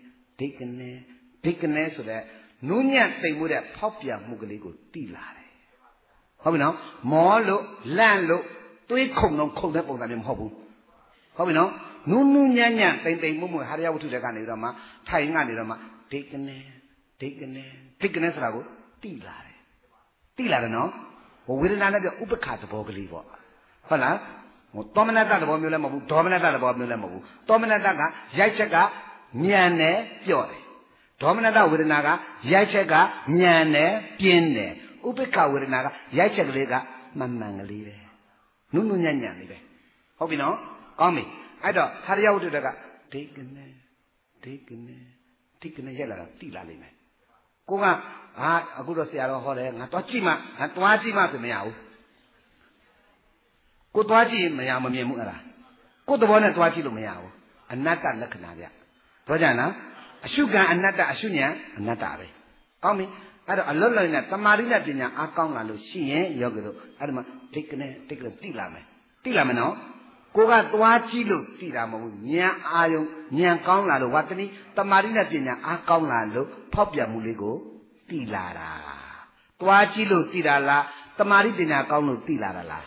ကနေဆိုတဲ့နူးညံ့သိမ်မှုတဲ့ဖောက်ပြန်မှုကလေးကိုတိလာတယ်ဟုတ်ပြီနော်မောလို့လန့်လို့တွေးခုံတော့ခုံတဲ့ပုံစံမျိုးမဟုတ်ဘူးဟုတ်ပြီနော်နူးညံ့သိမ်မှုဟာရယဝတ္ထုတွေကနေတော့မှထိုင်ကနေတော့မှဒိတ်ကနေဆိုတာကိုတိလာတယ်နော်ဟိုဝေဒနာနဲ့ပြဥပ္ပခါသဘောကလေးပေါ့ဟုတ်လားဟိုသောမနတသဘောမျိုးလည်းမဟုတ်ဘူးဒေါမနတသဘောမျိုးလည်းမဟုတ်ဘူးသောမနတကရိုက်ချက်ကမြန်တယ်ပြော့တယ်ဒေါမနတဝေဒနာကရိုက်ချက်ကမြန်တယ်ပြင်းတယ်ဥပိ္ပခဝေဒနာကရိုက်ချက်ကလေးကမှန်ကလေးပဲနုညံ့လေးပဲဟုတ်ပြီနော်ကောင်းပြီအဲ့တော့ဟာရယဝတ္ထုကဒိတ်ကနေရက်လာတာတိလာလိမ့်မယ်ကိုကအခုတော့ဆရာတော်ဟောတယ်ငါသွားကြည့်မှဆိုမရဘူးကိုသွားကြည့်မမြင်ဘူးအဲ့ဒါကိုသဘောနဲ့သွားကြည့်လို့မရဘူးအနတ္တလက္ခဏာဗျတော့ကြလားအရှုကံအနတ္တအရှုဉဏ်အနတ္တပဲကောင်းပြီအဲ့တော့အလွတ်လွတ်နဲ့တမာရိနဲ့ပညာအားကောင်းလာလို့ရှိရင်ယောဂီတို့အဲ့ဒီမှာဒိတ်ကနေတိလာမယ်နော်ကိုကသွားကြည့်လို့သိတာမဟုတ်ဘူးဉာဏ်အာယုံဉာဏ်ကောင်းလာလို့ဝတ္တနိတမာရိနဲ့ပညာအားကောင်းလာလို့ဖောက်ပြန်မှုလေးကိုသိလာတာသွားကြည့်လို့သိတာလားတမာရိပညာကောင်းလို့သိလာတာလား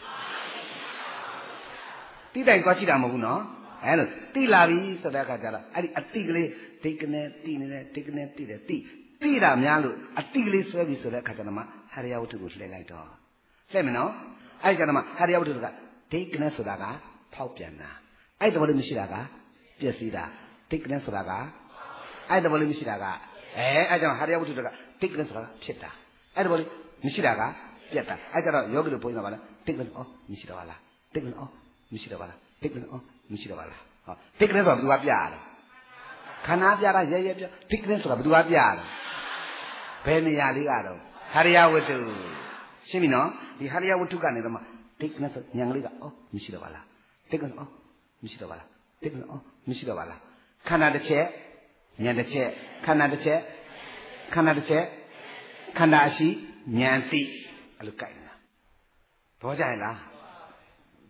တိတိုင်သွားကြည့်တာမဟုတ်ဘူးနော်အဲ့လိုတိလာပြီဆိုတဲ့အခါကျတော့အဲ့ဒီအတိကလေးဒိတ်ကနေတိနေတယ်ဒိတ်ကနေတိတယ်တိတာများလို့အတိကလေးဆွဲပြီဆိုတဲ့အခါကျတော့မှဟာရယဝတ္ထုကိုလှည့်လိုက်တော့လှည့်မယ်နော်အဲ့ကျတော့မှဟာရယဝတ္ထုကဒိတ်ကနေဆိုတာကဖောက်ပြန်တာအဲ့တဘောလေးမရှိတာကပျက်စီးတာဒိတ်ကနေဆိုတာကအဲ့တဘောလေးမရှိတာကအဲ့ကြောင့်ဟာရယဝတ္ထုကဒိတ်ကနေဆိုတာဖြစ်တာအဲ့တဘောလေးမရှိတာကပြတ်တာအဲ့ကျတော့ယောဂီတို့ဘုန်းကြီးကပါလားဒိတ်ကနေမရှိတော့ပါလားဒိတ်ကနေမရှိတော့ပါလားဒိတ်ကနေမရှိတော့ပါလားဟောဒိတ်ကနေဆိုတာဘယ်သူကပြရတယ်ခန္ဓာပြတာရဲပြဒိတ်ကနေဆိုတာဘယ်သူကပြရတယ်ဘယ်နေရာလေးကတော့ဟာရယဝတ္ထုရှင်းပြီနော်ဒီဟာရယဝတ္ထုကနေတော့မှဒိတ်ကနေဆိုညာကလေးကမရှိတော့ပါလားဒိတ်ကနေမရှိတော့ပါလားဒိတ်ကနေမရှိတော့ပါလားခန္ဓာတစ်ချက်ညာတစ်ချက်ခန္ဓာတစ်ချက်ခန္ဓာအရှိဉာဏ်သိအဲ့လိုကြိုက်နေတာဘောကြရင်လားတ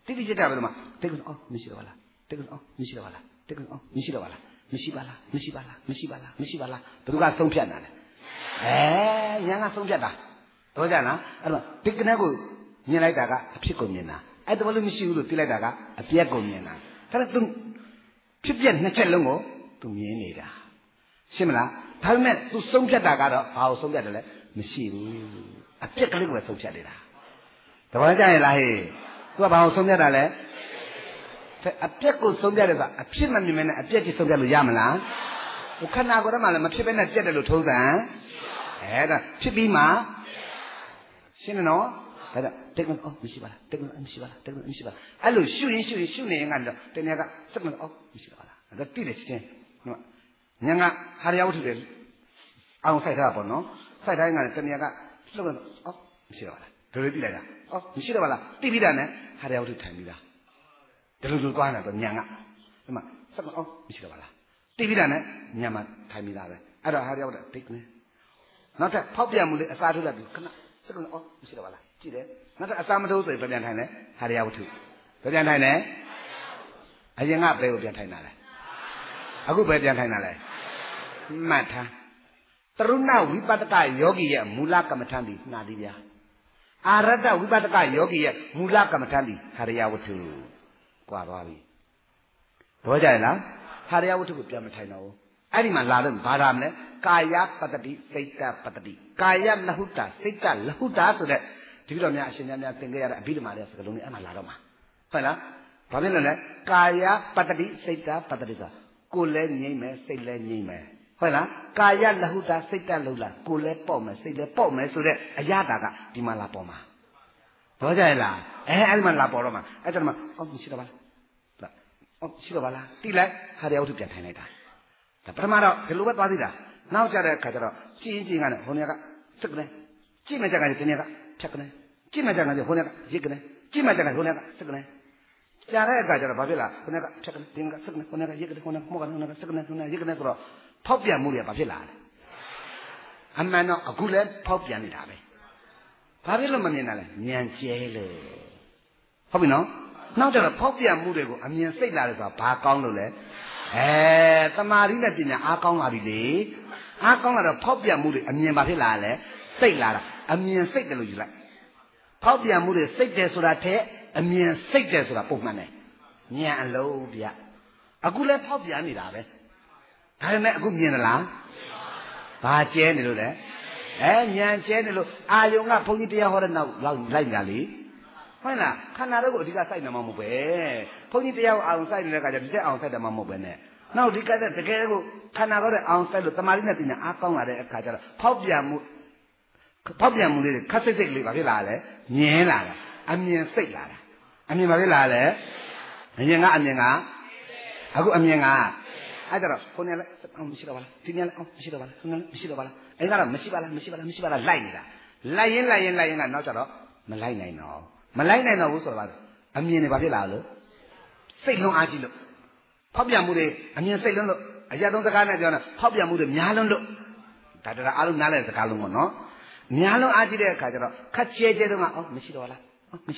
တိတိကျကျပဲတော့မှတိတ်ကအော်မရှိတော့ပါလားတိတ်ကအော်မရှိတော့ပါလားတိတ်ကအော်မရှိတော့ပါလားမရှိပါလားမရှိပါလားမရှိပါလားမရှိပါလားဘယ်သူကဆုံးဖြတ်တာလဲညာကဆုံးဖြတ်တာတော့ကြလားအဲ့တော့ဒီကနေ့ကိုမြင်လိုက်တာကအဖြစ်ကိုမြင်တာအဲ့ဒါလည်းမရှိဘူးလို့သိလိုက်တာကအပြက်ကိုမြင်တာဒါနဲ့သူဖြစ်ပြနှစ်ချက်လုံးကိုသူမြင်နေတာရှင်းမလားဒါပေမဲ့သူဆုံးဖြတ်တာကတော့ဘာကိုဆုံးဖြတ်တယ်လဲမရှိဘူးအပြက်ကလေးကိုပဲဆုံးဖြတ်နေတာတပည့်ကြရင်လားဟေးသူကဘာကိုဆုံးဖြတ်တာလဲအပြက်ကိုဆုံးဖြတ်တယ်ဆိုတာအဖြစ်မမြင်မဲနဲ့အပြက်ကြီးဆုံးဖြတ်လို့ရမလားဟိုခန္ဓာကိုယ်ထဲမှာလည်းမဖြစ်ဘဲနဲ့ပြက်တယ်လို့ထုံးစံဒါဖြစ်ပြီးမှရှင်းတယ်နော်ဒါတိတ်မအော်မရှိပါလားတိတ်မမရှိပါလားတိတ်မမရှိပါလားအဲ့လိုရှုရင်ရှုနေရင်ကတော့တနေ့ကစက်မအော်မရှိပါလားဒါတိတယ်ချင်းညာကဟာရယဝတ္ထုတယ်အောင်ဆိုင်ထားတာပေါ့နော်ဆိုင်တိုင်းကလည်းတနေ့ကလှုပ်တော့အော်မရှိတော့ပါလားဒါလိုသိလိုက်တာအော်မရှိတော့ပါလားသိပြီးတာနဲ့ဟာရယဝတ္ထုထိုင်ပြီးသားဒါလိုလိုသွားနေတာတော့ညာကဒီမှာစက်မအော်မရှိတော့ပါလားသိပြီးတာနဲ့ညာမှာထိုင်ပြီးသားပဲအဲ့တော့ဟာရယဝတ္ထုတိတ်နေနောက်ထပ်ဖောက်ပြန်မှုလေးအစားထိုးလိုက်ပြီးခဏစက်အော်မရှိတော့ပါလားကြည့်တယ်နောက်ထပ်အစားမထိုးဆိုရင်ပြန်ထိုင်တယ်ဟာရယဝတ္ထုပြန်ထိုင်တယ်အရင်ကဘယ်ကိုပြန်ထိုင်တာလဲအခုဘယ်ပြန်ထိုင်တာလဲမှတ်ထားတရုဏဝိပဿကယောဂီရဲ့မူလကမ္မထန်ဒီနာတိဗျာအာရတဝိပဿကယောဂီရဲ့မူလကမ္မထန်ဒီဟာရယဝတ္ထုကွာသွားပြီတော့ကြရလားဟာရယဝတ္ထုကိုပြန်မထိုင်တော့ဘူးအဲ့ဒီမှာလာလို့ဘာသာမလဲကာယပတ္တိစိတ်တပတ္တိကာယလဟုတစိတ်တလဟုတဆိုတဲ့ဒီလိုများအရှင်များသင်ခဲ့ရတဲ့အဘိဓမ္မာရဲ့စကားလုံးလေးအဲ့မှာလာတော့မှာဟုတ်လားဘာဖြစ်လို့လဲကာယပတ္တိစိတ်တပတ္တိဆိုကိုယ်လည်းငြိမ့်မယ်စိတ်လည်းငြိမ့်မယ်ဟုတ်လားကာယလဟုတစိတ်တလုံးလားကိုယ်လည်းပေါ့မယ်စိတ်လည်းပေါ့မယ်ဆိုတဲ့အရာတာကဒီမှာလာပေါ်မှာတော့ကြရလားအဲ့ဒီမှာလာပေါ်တော့မှာအဲ့ဒါမှအော်မရှိတော့ပါလားအော်ရှိတော့ပါလားတိလိုက်ဟာရယဝတ္ထုပြန်ထိုင်လိုက်တာဒါပထမတော့ဒီလိုပဲသွားသေးတာနောက်ကြတဲ့အခါကျတော့ကြည်ကနဲ့ဟိုနေကစက်ကနေကြည့်မှကြကဒီနေကဖြတ်ကနေကြည့်မှကြကဟိုနေကရစ်ကနေကြည့်မှကြကဟိုနေကစက်ကနေကြားတဲ့အခါကျတော့ဘာဖြစ်လားဟိုနေကဖြတ်ကနေဒီနေကစက်ကနေဟိုနေကရစ်ကနေဟိုနေမောကနေဟိုနေကစက်ကနေဟိုနေရစ်ကနေဆိုတော့ဖောက်ပြန်မှုတွေဘာဖြစ်လာလဲအမှန်တော့အခုလည်းဖောက်ပြန်နေတာပဲဘာဖြစ်လို့မမြင်တာလဲဉာဏ်ကျဲလို့ဟုတ်ပြီနော်နောက်ကြတော့ဖောက်ပြန်မှုတွေကိုအမြင်စိတ်လာတယ်ဆိုတာဘာကောင်းလို့လဲတမာရီနဲ့ပညာအားကောင်းလာပြီလေအားကောင်းလာတော့ဖောက်ပြန်မှုတွေအမြင်ဘာဖြစ်လာလဲစိတ်လာတာအမြင်စိတ်တယ်လို့ယူလိုက်ဖောက်ပြန်မှုတွေစိတ်တယ်ဆိုတာထက်အမြင်စိတ်တယ်ဆိုတာပုံမှန်တယ်ဉာဏ်အလုံးဗျအခုလည်းဖောက်ပြန်နေတာပဲဒါပေမဲ့အခုမြင်သလားဘာကျဲနေလို့လဲဉာဏ်ကျဲနေလို့အာယုံကဘုန်းကြီးတရားဟောတဲ့နောက်လိုက်နေတာလေဟုတ်လားခန္ဓာတို့ကိုအဓိကစိုက်နေမှာမဟုတ်ပဲဘုန်းကြီးတရားကိုအာယုံစိုက်နေတဲ့အခါကျဒီတဲ့အာယုံစိုက်တယ်မှာမဟုတ်ပဲနဲ့နောက်ဒီကတဲ့တကယ်ကိုခန္ဓာကိုတဲ့အာယုံစိုက်လို့တမာရီနဲ့ပညာအားကောင်းလာတဲ့အခါကျတော့ဖောက်ပြန်မှုလေးတွေခက်စိတ်စိတ်လေးဘာဖြစ်လာလဲမြင်လာတာအမြင်စိတ်လာတာအမြင်ဘာဖြစ်လာလဲအမြင်ကအမြင်ကအခုအမြင်ကအဲ့တော့ခုနကလည်းမရှိတော့ပါလားဒီနေ့လည်းမရှိတော့ပါလားခုနကမရှိတော့ပါလားအဲ့ကတော့မရှိပါလားလိုက်နေတာလိုက်ရင်ကနောက်ကျတော့မလိုက်နိုင်တော့ဘူးဆိုတော့အမြင်တွေဘာဖြစ်လာလို့စိတ်လုံးအားကြီးလို့ဖောက်ပြန်မှုတွေအမြင်စိတ်လုံးလို့အရာသုံးစကားနဲ့ပြောတော့ဖောက်ပြန်မှုတွေများလုံးလို့ဒါတအားလုံးနားလဲစကားလုံးပေါ့နော်များလုံးအားကြီးတဲ့အခါကျတော့ခက်ကျဲတုန်းကမရှိတော့ပါလား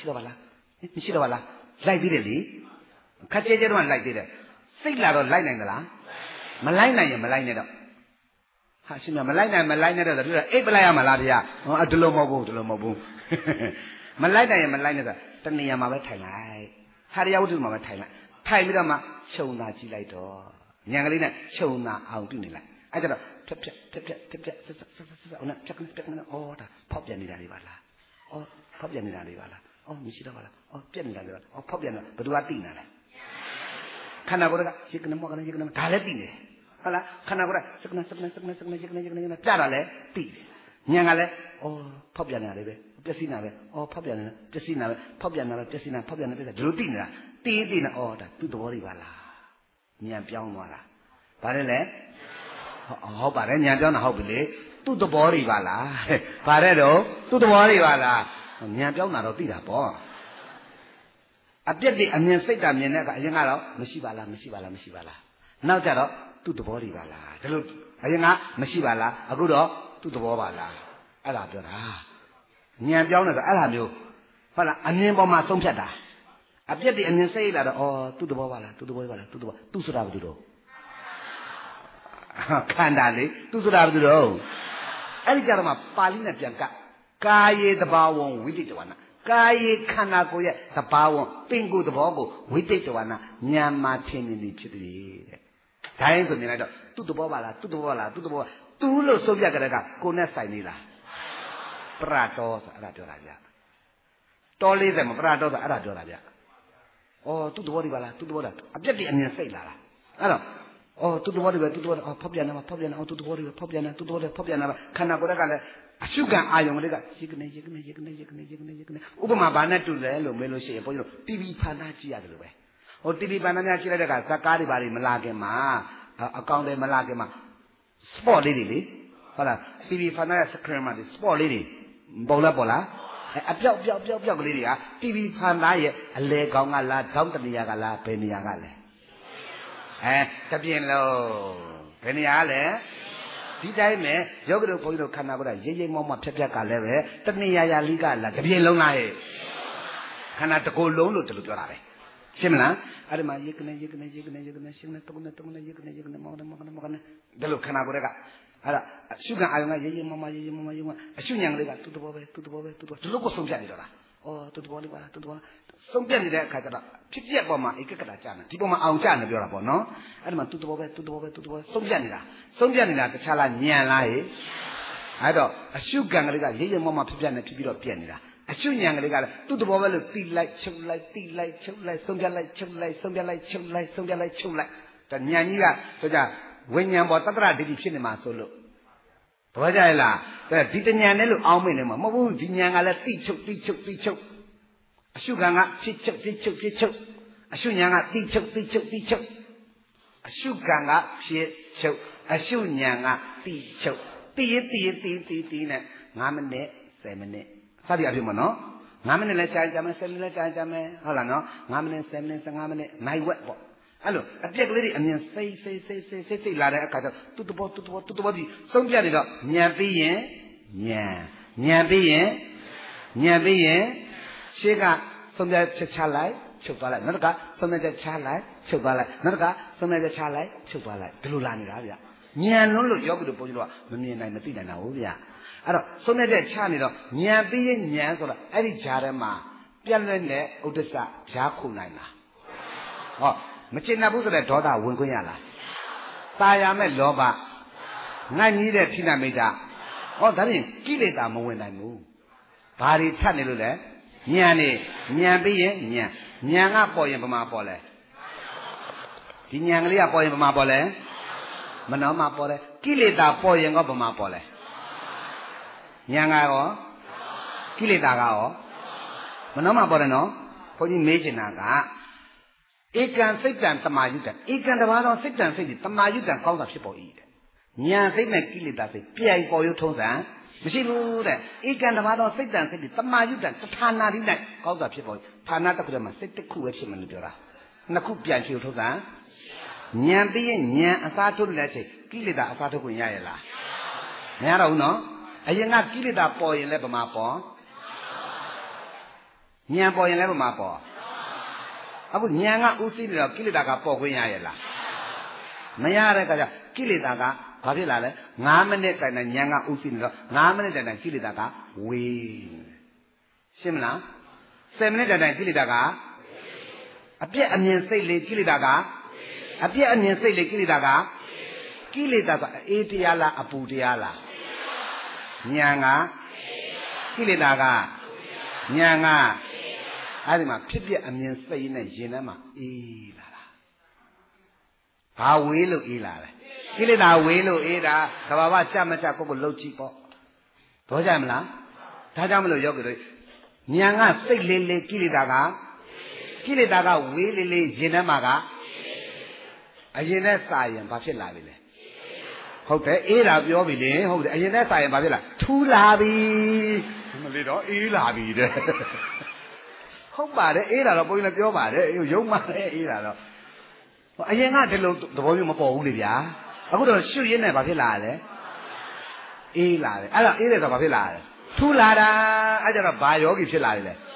လိုက်သေးတယ်လေခက်ကျဲတုန်းကလိုက်သေးတယ်စိတ်လာတော့လိုက်နိုင်သလားမလိုက်နိုင်ရင်မလိုက်နဲ့တော့ဟာရှင်မမလိုက်နိုင်တော့ဒါပြောအိပ်ပလိုက်ရမှာလားဗျာဒီလိုမဟုတ်ဘူးမလိုက်နိုင်ရင်မလိုက်နဲ့ဆိုတဏှာမှာပဲထိုင်လိုက်ဟာရယဝတ္ထုမှာပဲထိုင်လိုက်ထိုင်ပြီးတော့မှခြုံသာကြည့်လိုက်တော့ဉာဏ်ကလေးနဲ့ခြုံသာအောင်ပြုနေလိုက်အဲ့ကျတော့ဖြတ်ဟိုနဲ့ဖြတ်ကနေဒါဖောက်ပြန်နေတာတွေပါလားဖောက်ပြန်နေတာတွေပါလားမရှိတော့ပါလားပြက်နေတာတွေပါဖောက်ပြန်တော့ဘယ်သူကသိနေလဲခန္ဓာကိုယ်ကရစ်ကနေမောကနေဒါလည်းသိနေတယ်ဟုတ်လားခန္ဓာကိုယ်ကစကနပြတာလည်းသိတယ်ဉာဏ်ကလည်းဖောက်ပြန်နေတာတွေပဲပျက်စီးနေတာပဲဖောက်ပြန်နေတာပျက်စီးနေတာပဲဖောက်ပြန်နေတာပျက်စီးနေတာဖောက်ပြန်နေတာဒီလိုသိနေတာသိနေတာဒါသူ့သဘောတွေပါလားဉာဏ်ပြောင်းသွားတာဘာလဲလဲဟုတ်ပါတယ်ဉာဏ်ပြောင်းတာဟုတ်ပြီလေသူ့သဘောတွေပါလားဘာတဲ့တော့သူ့သဘောတွေပါလားဉာဏ်ပြောင်းတာတော့သိတာပေါ့အပြက်တွေအမြင်စိတ်တာမြင်တဲ့အခါအရင်ကတော့မရှိပါလားနောက်ကြတော့သူ့သဘောတွေပါလားဒါလို့အရင်ကမရှိပါလားအခုတော့သူ့သဘောပါလားအဲ့ဒါပြောတာဉာဏ်ပြောင်းတယ်ဆိုအဲ့ဒါမျိုးဟုတ်လားအမြင်ပေါ်မှာဆုံးဖြတ်တာအပြက်တွေအမြင်စိတ်လာတော့အော်သူ့သဘောပါလားသူ့သဘောပါလားသူ့သဘောသူ့ဆိုတာဘာလို့တော့ခန္ဓာလေသူ့ဆိုတာဘာလို့တော့အဲ့ဒီကြတော့မှပါဠိနဲ့ပြန်ကကာယေတဘာဝံဝိတိတဝနာကာယေခန္ဓာကိုယ်ရဲ့တဘာဝံပင်ကိုယ်သဘောကိုဝိတိတဝနာဉာဏ်မှာထင်မြင်နေဖြစ်တယ်တဲ့ဒါရင်ဆိုမြင်လိုက်တော့သူ့သဘောပါလားသူ့သဘောပါလားသူ့သဘောသူလို့ဆုံးဖြတ်ကြတဲ့ကကိုယ်နဲ့ဆိုင်နေလားပရတောဆိုအဲ့ဒါပြောတာဗျတော40မှာပရတောဆိုအဲ့ဒါပြောတာဗျအော်သူ့သဘောဒီပါလားသူ့သဘောလားအပြက်တွေအမြင်စိတ်လာတာအဲ့တော့အော်သူ့သဘောတွေပဲသူ့သဘောအော်ဖောက်ပြန်နေမှာဖောက်ပြန်နေအောင်သူ့သဘောတွေပဲဖောက်ပြန်နေသူ့သဘောတွေဖောက်ပြန်နေပါခန္ဓာကိုယ်ကလည်းအရှုခံအာယုံလေးကရေကနေဥပမာဘာနဲ့တူလဲလို့မေးလို့ရှိရင်ဘုန်းကြီးတို့တီဗီဖန်သားကြည့်ရတယ်လို့ပဲဟိုတီဗီဖန်သားများကြည့်လိုက်တဲ့အခါဇက်ကားတွေဘာတွေမလာခင်မှာအကောင့်တွေမလာခင်မှာ sport လေးတွေလေဟုတ်လားတီဗီဖန်သားရဲ့ screen မှာဒီ sport လေးတွေပေါ်လားအပြောက်ကလေးတွေကတီဗီဖန်သားရဲ့အလဲကောင်းကလားတောင်းတနေရာကလားဘယ်နေရာကလဲတပြင်းလုံးဘယ်နေရာလဲဒီတိုင်းပဲယောဂတို့ဘုန်းကြီးတို့ခန္ဓာကိုယ်ကရိပ်မောင်းမှဖြတ်ကလည်းပဲတဏှာရာလိကလားတပြင်းလုံးလားဟဲ့ခန္ဓာတစ်ကိုယ်လုံးလို့တလို့ပြောတာပဲရှင်းမလားအဲ့ဒီမှာရိပ်ကနေရှင်းနေတုံးနေရိပ်ကနေမောင်းတယ်ဒီလိုခန္ဓာကိုယ်ကအဲ့ဒါအရှုခံအာယုံကရိပ်မောင်းအရှုဉဏ်ကလေးကသူ့သဘောပဲဒီလိုကိုဆုံးဖြတ်နေတော့လားအော်သူ့သဘောလေးပါလားသူ့သဘောဆုံးဖြတ်နေတဲ့အခါကျတော့ဖြစ်ပြက်ပေါ်မှာဧကကတာကြာနေဒီပေါ်မှာအောင်ကြာနေပြောတာပေါ့နော်အဲ့ဒီမှာသူ့သဘောပဲဆုံးဖြတ်နေတာတခြားလားညံလားဟဲ့အဲ့တော့အရှုခံကလေးကရိပ်မောင်းဖြစ်ပြက်နေဖြစ်ပြီးတော့ပြက်နေတာအရှုဉဏ်ကလေးကလည်းသူ့သဘောပဲလို့တိလိုက်ချုပ်လိုက်ဆုံးဖြတ်လိုက်ချုပ်လိုက်ဒါဉာဏ်ကြီးကဆိုကြဝိညာဉ်ပေါ်တတ္တရဒိဋ္ဌိဖြစ်နေမှာဆိုလို့သဘောကျရဲ့လားဒီတဉာဏ်နဲ့လို့အောင်းမိနေမှာမဟုတ်ဘူးဒီဉာဏ်ကလည်းတိချုပ်အရှုခံကဖြစ်ချုပ်အရှုဉာဏ်ကတိချုပ်အရှုခံကဖြစ်ချုပ်အရှုဉာဏ်ကတိချုပ်တိရင်နဲ့9မိနစ်10မိနစ်စသည်အဖြစ်မနော်9မိနစ်လဲကြာမယ်10မိနစ်လဲကြာမယ်ဟုတ်လားနော်9မိနစ်10မိနစ်15မိနစ်နိုင်ဝက်ပေါ့အဲ့လိုအပြက်ကလေးတွေအမြင်စိတ်လာတဲ့အခါကျသူ့သဘောဒီဆုံးပြနေတော့ညံပြီးရင်ညံပြီးရင်ရှေ့ကဆုံးပြချက်ချလိုက်ချုပ်သွားလိုက်နောက်တစ်ခါဆုံးပြချက်ချလိုက်ချုပ်သွားလိုက်နောက်တစ်ခါဆုံးပြချက်ချလိုက်ချုပ်သွားလိုက်ဒီလိုလာနေတာဗျညံလုံးလို့ယောဂီတို့ဘုန်းကြီးတို့ကမမြင်နိုင်မသိနိုင်တာဟုတ်ဗျအဲ့တော့ဆုံးပြချက်ချနေတော့ညံပြီးရင်ညံဆိုတော့အဲ့ဒီဂျာထဲမှာပြက်လွတ်တဲ့ဥဒ္ဒစ္စဂျာခုနိုင်လားဟောမကျင်납ဘူးဆိုတဲ့ဒေါသဝင်ခွင့်ရလားตายရမဲ့လောဘငတ်ကြီးတဲ့ဖိနမိတ်တာဟောဒါဖြင့်ကိလေသာမဝင်နိုင်ဘူးဘာတွေထပ်နေလို့လဲဉာဏ်ပြီးရင်ဉာဏ်ကပေါ်ရင်ဘယ်မှာပေါ်လဲဒီဉာဏ်ကလေးကပေါ်ရင်ဘယ်မှာပေါ်လဲမနောမှာပေါ်တယ်ကိလေသာပေါ်ရင်ကဘယ်မှာပေါ်လဲဉာဏ်ကရောကိလေသာကရောမနောမှာပေါ်တယ်နော်ဘုန်းကြီးမေးချင်တာကဧကံစိတ်တံတမာယုတံဧကံတဘာသောစိတ်တံစိတ်ဒီတမာယုတံကောင်းတာဖြစ်ပေါ်၏တဲ့ဉာဏ်စိတ်နဲ့ကိလေသာစိတ်ပြိုင်ပေါ်ရုံထုံးစံမရှိဘူးတဲ့ဧကံတဘာသောစိတ်တံစိတ်ဒီတမာယုတံတဌာနာတိ၌ကောင်းတာဖြစ်ပေါ်၏ဌာနတစ်ခုတည်းမှာစိတ်တစ်ခုပဲဖြစ်မှလို့ပြောတာနှစ်ခုပြန်ဖြစ်ထုံးစံဉာဏ်ပြီးရင်ဉာဏ်အစားထုတ်တဲ့အချိန်ကိလေသာအစားထုတ်ခွင့်ရရဲ့လားမရတော့ဘူးနော်အရင်ကကိလေသာပေါ်ရင်လည်းဗမာပေါ်ဉာဏ်ပေါ်ရင်လည်းဗမာပေါ်အခုဉာဏ်ကဥသိနေတော့ကိလေသာကပေါ်ခွင့်ရရဲ့လားမရတဲ့အခါကျကိလေသာကဘာဖြစ်လာလဲ9မိနစ်တိုင်တိုင်ဉာဏ်ကဥသိနေတော့9မိနစ်တိုင်တိုင်ကိလေသာကဝေးရှင်းမလား10မိနစ်တိုင်တိုင်ကိလေသာကအပြည့်အမြင်စိတ်လေးကိလေသာကအပြည့်အမြင်စိတ်လေးကိလေသာကကိလေသာဆိုအေးတရားလားအပူတရားလားဉာဏ်ကကိလေသာကဉာဏ်ကအဲ့ဒီမှာဖြစ်ပြအမြင်စိတ်နဲ့ရင်ထဲမှာအေးလာတာဘာဝေးလို့အေးလာလဲကိလေသာဝေးလို့အေးတာသဘာဝကြမကြကိုလှုပ်ကြည့်ပေါ့တော့ကြမလားဒါကြောင့်မလို့ယောဂီတို့ဉာဏ်ကစိတ်လေးလေးကိလေသာကဝေးလေးလေးရင်ထဲမှာကအရင်နဲ့စာရင်ဘာဖြစ်လာပြီလဲဟုတ်တယ်အေးတာပြောပြီလေဟုတ်တယ်အရင်နဲ့စာရင်ဘာဖြစ်လာထူးလာပြီမလေးတော့အေးလာပြီတဲ့ဟုတ်ပါတယ်အေးတာတော့ဘုန်းကြီးလည်းပြောပါတယ်ရုံမှလည်းအေးတာတော့အရင်ကဒီလိုသဘောမျိုးမပေါ်ဘူးလေဗျာအခုတော့ရှုရင်းနဲ့ဘာဖြစ်လာလဲအေးလာတယ်အဲ့တော့အေးတယ်ဆိုဘာဖြစ်လာလဲထူလာတာအဲ့ကြတော့ဘာယောဂီဖြစ်လာတယ်လဲထ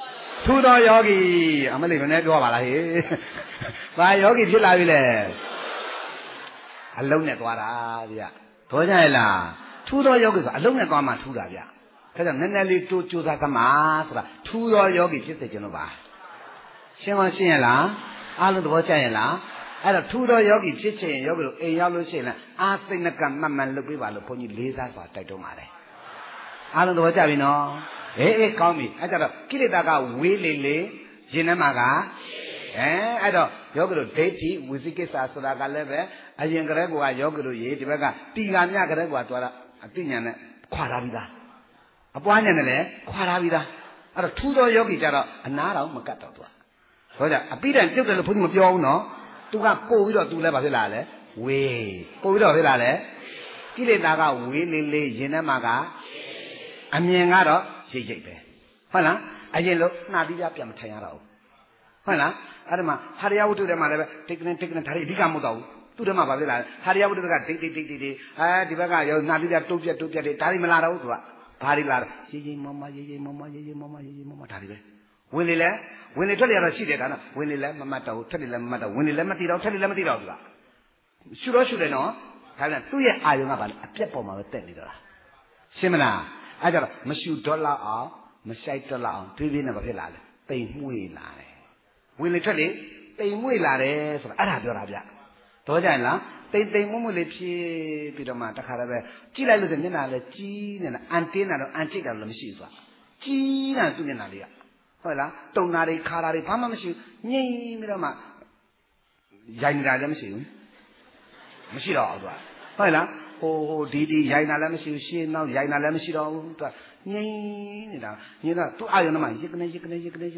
ထူသောယောဂီအမလေးမနဲ့ပြောပါလားဟေးဘာယောဂီဖြစ်လာပြီလဲအလုံးနဲ့သွားတာဗျတော်ကြရဲ့လားထူသောယောဂီဆိုအလုံးနဲ့သွားမှထူတာဗျဒါကြောင့်နည်းနည်းလေးတိုးကြိုးစားကမှာဆိုတာထူသောယောဂီဖြစ်စေချင်လို့ပါရှင်းရှင်းရလားအားလုံးသဘောကျရဲ့လားအဲ့တော့ထူသောယောဂီဖြစ်ချင်ယောဂီတို့အိမ်ရောက်လို့ရှိရင်လည်းအာစိတ်နှကမှတ်မှန်လုပ်ပေးပါလို့ဘုန်းကြီးလေးစားစွာတိုက်တွန်းပါတယ်အားလုံးသဘောကျပြီနော်အေးကောင်းပြီအဲ့ကြတော့ကိလေသာကဝေးလေလေရင်ထဲမှာကအဲ့တော့ယောဂီတို့ဒိဋ္ဌိဝိသိကိစ္စဆိုတာကလည်းပဲအရင်ကတည်းကယောဂီတို့ရေဒီဘက်ကတီဃာမြကတည်းကသွားတာအသိဉာဏ်နဲ့ခွာထားပြီးသားအပွားဉာဏ်နဲ့လည်းခွာထားပြီးသားအဲ့တော့ထူသောယောဂီကြတော့အနာတော်မကတ်တော့သူကဆိုကြအပိတိုင်ပြုတ်တယ်လို့ဘုန်းကြီးမပြောဘူးနော်သူကပို့ပြီးတော့သူလည်းဘာဖြစ်လာလဲဝေးပို့ပြီးတော့ဖြစ်လာလဲကိလေသာကဝေးလေလေရင်ထဲမှာကအမြင်ကတော့ရိတ်ရိတ်ပဲဟုတ်လားအရင်လို့နှာပြီးပြန်မထိုင်ရတော့ဘူးဟုတ်လားအဲ့ဒါမှဟာရယဝတ္ထုထဲမှာလည်းပဲတိတ်ကနေဒါတွေအဓိကမဟုတ်တော့ဘူးသူ့ထဲမှာဘာဖြစ်လာလဲဟာရယဝတ္ထုကဒိတ်ဒီဘက်ကရောနှာပြီးတုတ်ပြက်တွေဒါတွေမလာတော့ဘူးသူကဘာတွေလာတော့ရေးမမဒါတွေပဲဝင်လေထွက်လေတော့ရှိတယ်ဒါတော့ဝင်လေလည်းမမတ်တော့ထွက်လေလည်းမမတ်တော့ဝင်လေလည်းမသိတော့ထွက်လေလည်းမသိတော့သူကရှုတယ်နော်ဒါပြန်သူ့ရဲ့အာယုံကဘာလဲအပြက်ပေါ်မှာပဲတက်နေတော့လားရှင်းမလားအဲ့ကြတော့မရှုတော့လောက်အောင်မဆိုင်တော့လောက်အောင်တွေးနဲ့ဘာဖြစ်လာလဲတိမ်မွေ့လာတယ်ဝင်လေထွက်လေတိမ်မွေ့လာတယ်ဆိုတာအဲ့ဒါပြောတာဗျတော့ကြရင်လားတိမ်မွေ့လေးဖြည့်ပြီးတော့မှတခါတည်းပဲကြည့်လိုက်လို့မျက်နှာလည်းကြီးနေတာအန်တင်းတာတော့အန်ချိတ်တာလည်းမရှိဘူးဆိုတာကြီးတာသူ့မျက်နှာလေးကဟုတ်လားတုံနာတွေခါတာတွေဘာမှမရှိဘူးငြိမ်ပြီးတော့မှရိုက်နေတာလည်းမရှိဘူးမရှိတော့ဘူးသူကဟုတ်လားဟိုဒီရိုက်တာလည်းမရှိဘူးရှင်းနောက်ရိုက်တာလည်းမရှိတော့ဘူးသူကငြိမ်နေတာငြိမ်တော့သူ့အာယုံထဲမှာရစ်ကနေဟုတ်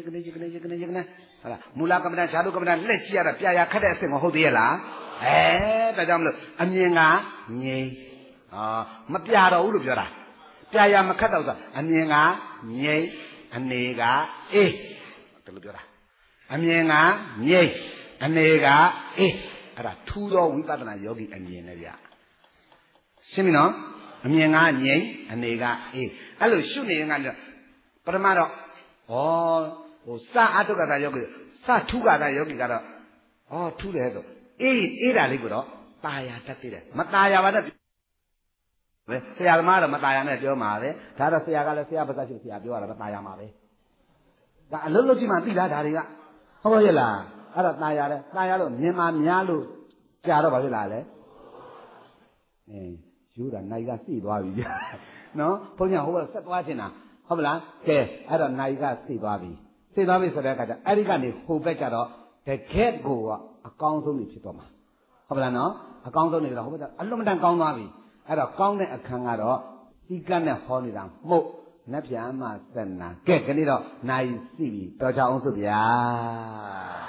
လားမူလကမ္မဋ္ဌာန်းဇာတုကမ္မဋ္ဌာန်းလက်ကြည့်ရတာပြရာခက်တဲ့အဆင့်ကိုဟုတ်သေးရဲ့လားဒါကြောင့်မလို့အမြင်ကငြိမ်မပြတော့ဘူးလို့ပြောတာပြရာမခက်တော့ဆိုအမြင်ကငြိမ်အနေကအေးတယ်လို့ပြောတာအမြင်ကငြိမ်အနေကအေးအဲ့ဒါထူးသောဝိပဿနာယောဂီအမြင်နဲ့ဗျရှင်းပြီနော်အမြင်ကငြိမ်အနေကအေးအဲ့လိုရှုနေရင်ကပထမတော့စအတုကတာယောဂီစထူးကတာယောဂီကတော့ထူးတယ်ဆိုအေးတာလေးကိုတော့ตายာတတ်သေးတယ်မตายာပါနဲ့ပဲဆရာသမားတော့မตายာနဲ့ပြောမှာပဲဒါတော့ဆရာကလည်းဆရာပါဇက်ရှိဆရာပြောရတာမตายာမှာပဲဒါအလုံးလုံးကြည့်မှသိလားဒါတွေကဟုတ်ရဲ့လားအဲ့တော့ตายာတယ်ตายာလို့မြင်မှများလို့ကြာတော့ဘာဖြစ်လာလဲယူတာနိုင်ကစိသွားပြီနော်ဘုန်းကြီးဟိုကဆက်သွားချင်တာဟုတ်မလားကဲအဲ့တော့နိုင်ကစိသွားပြီဆိုတဲ့အခါကျအဲ့ဒီကနေဟိုဘက်ကျတော့တကယ့်ကိုအကောင်းဆုံးနေဖြစ်တော့မှာဟုတ်မလားနော်အကောင်းဆုံးနေတော့ဟိုဘက်ကအလွန်မတန်ကောင်းသွားပြီအဲ့တော့ကောင်းတဲ့အခန်းကတော့စီကတ်နဲ့ဟောနေတာမှုတ်နတ်ပြန်မှစက်နာကဲဒီနေ့တော့နိုင်စီပြီတော်ချအောင်ဆိုဗျာ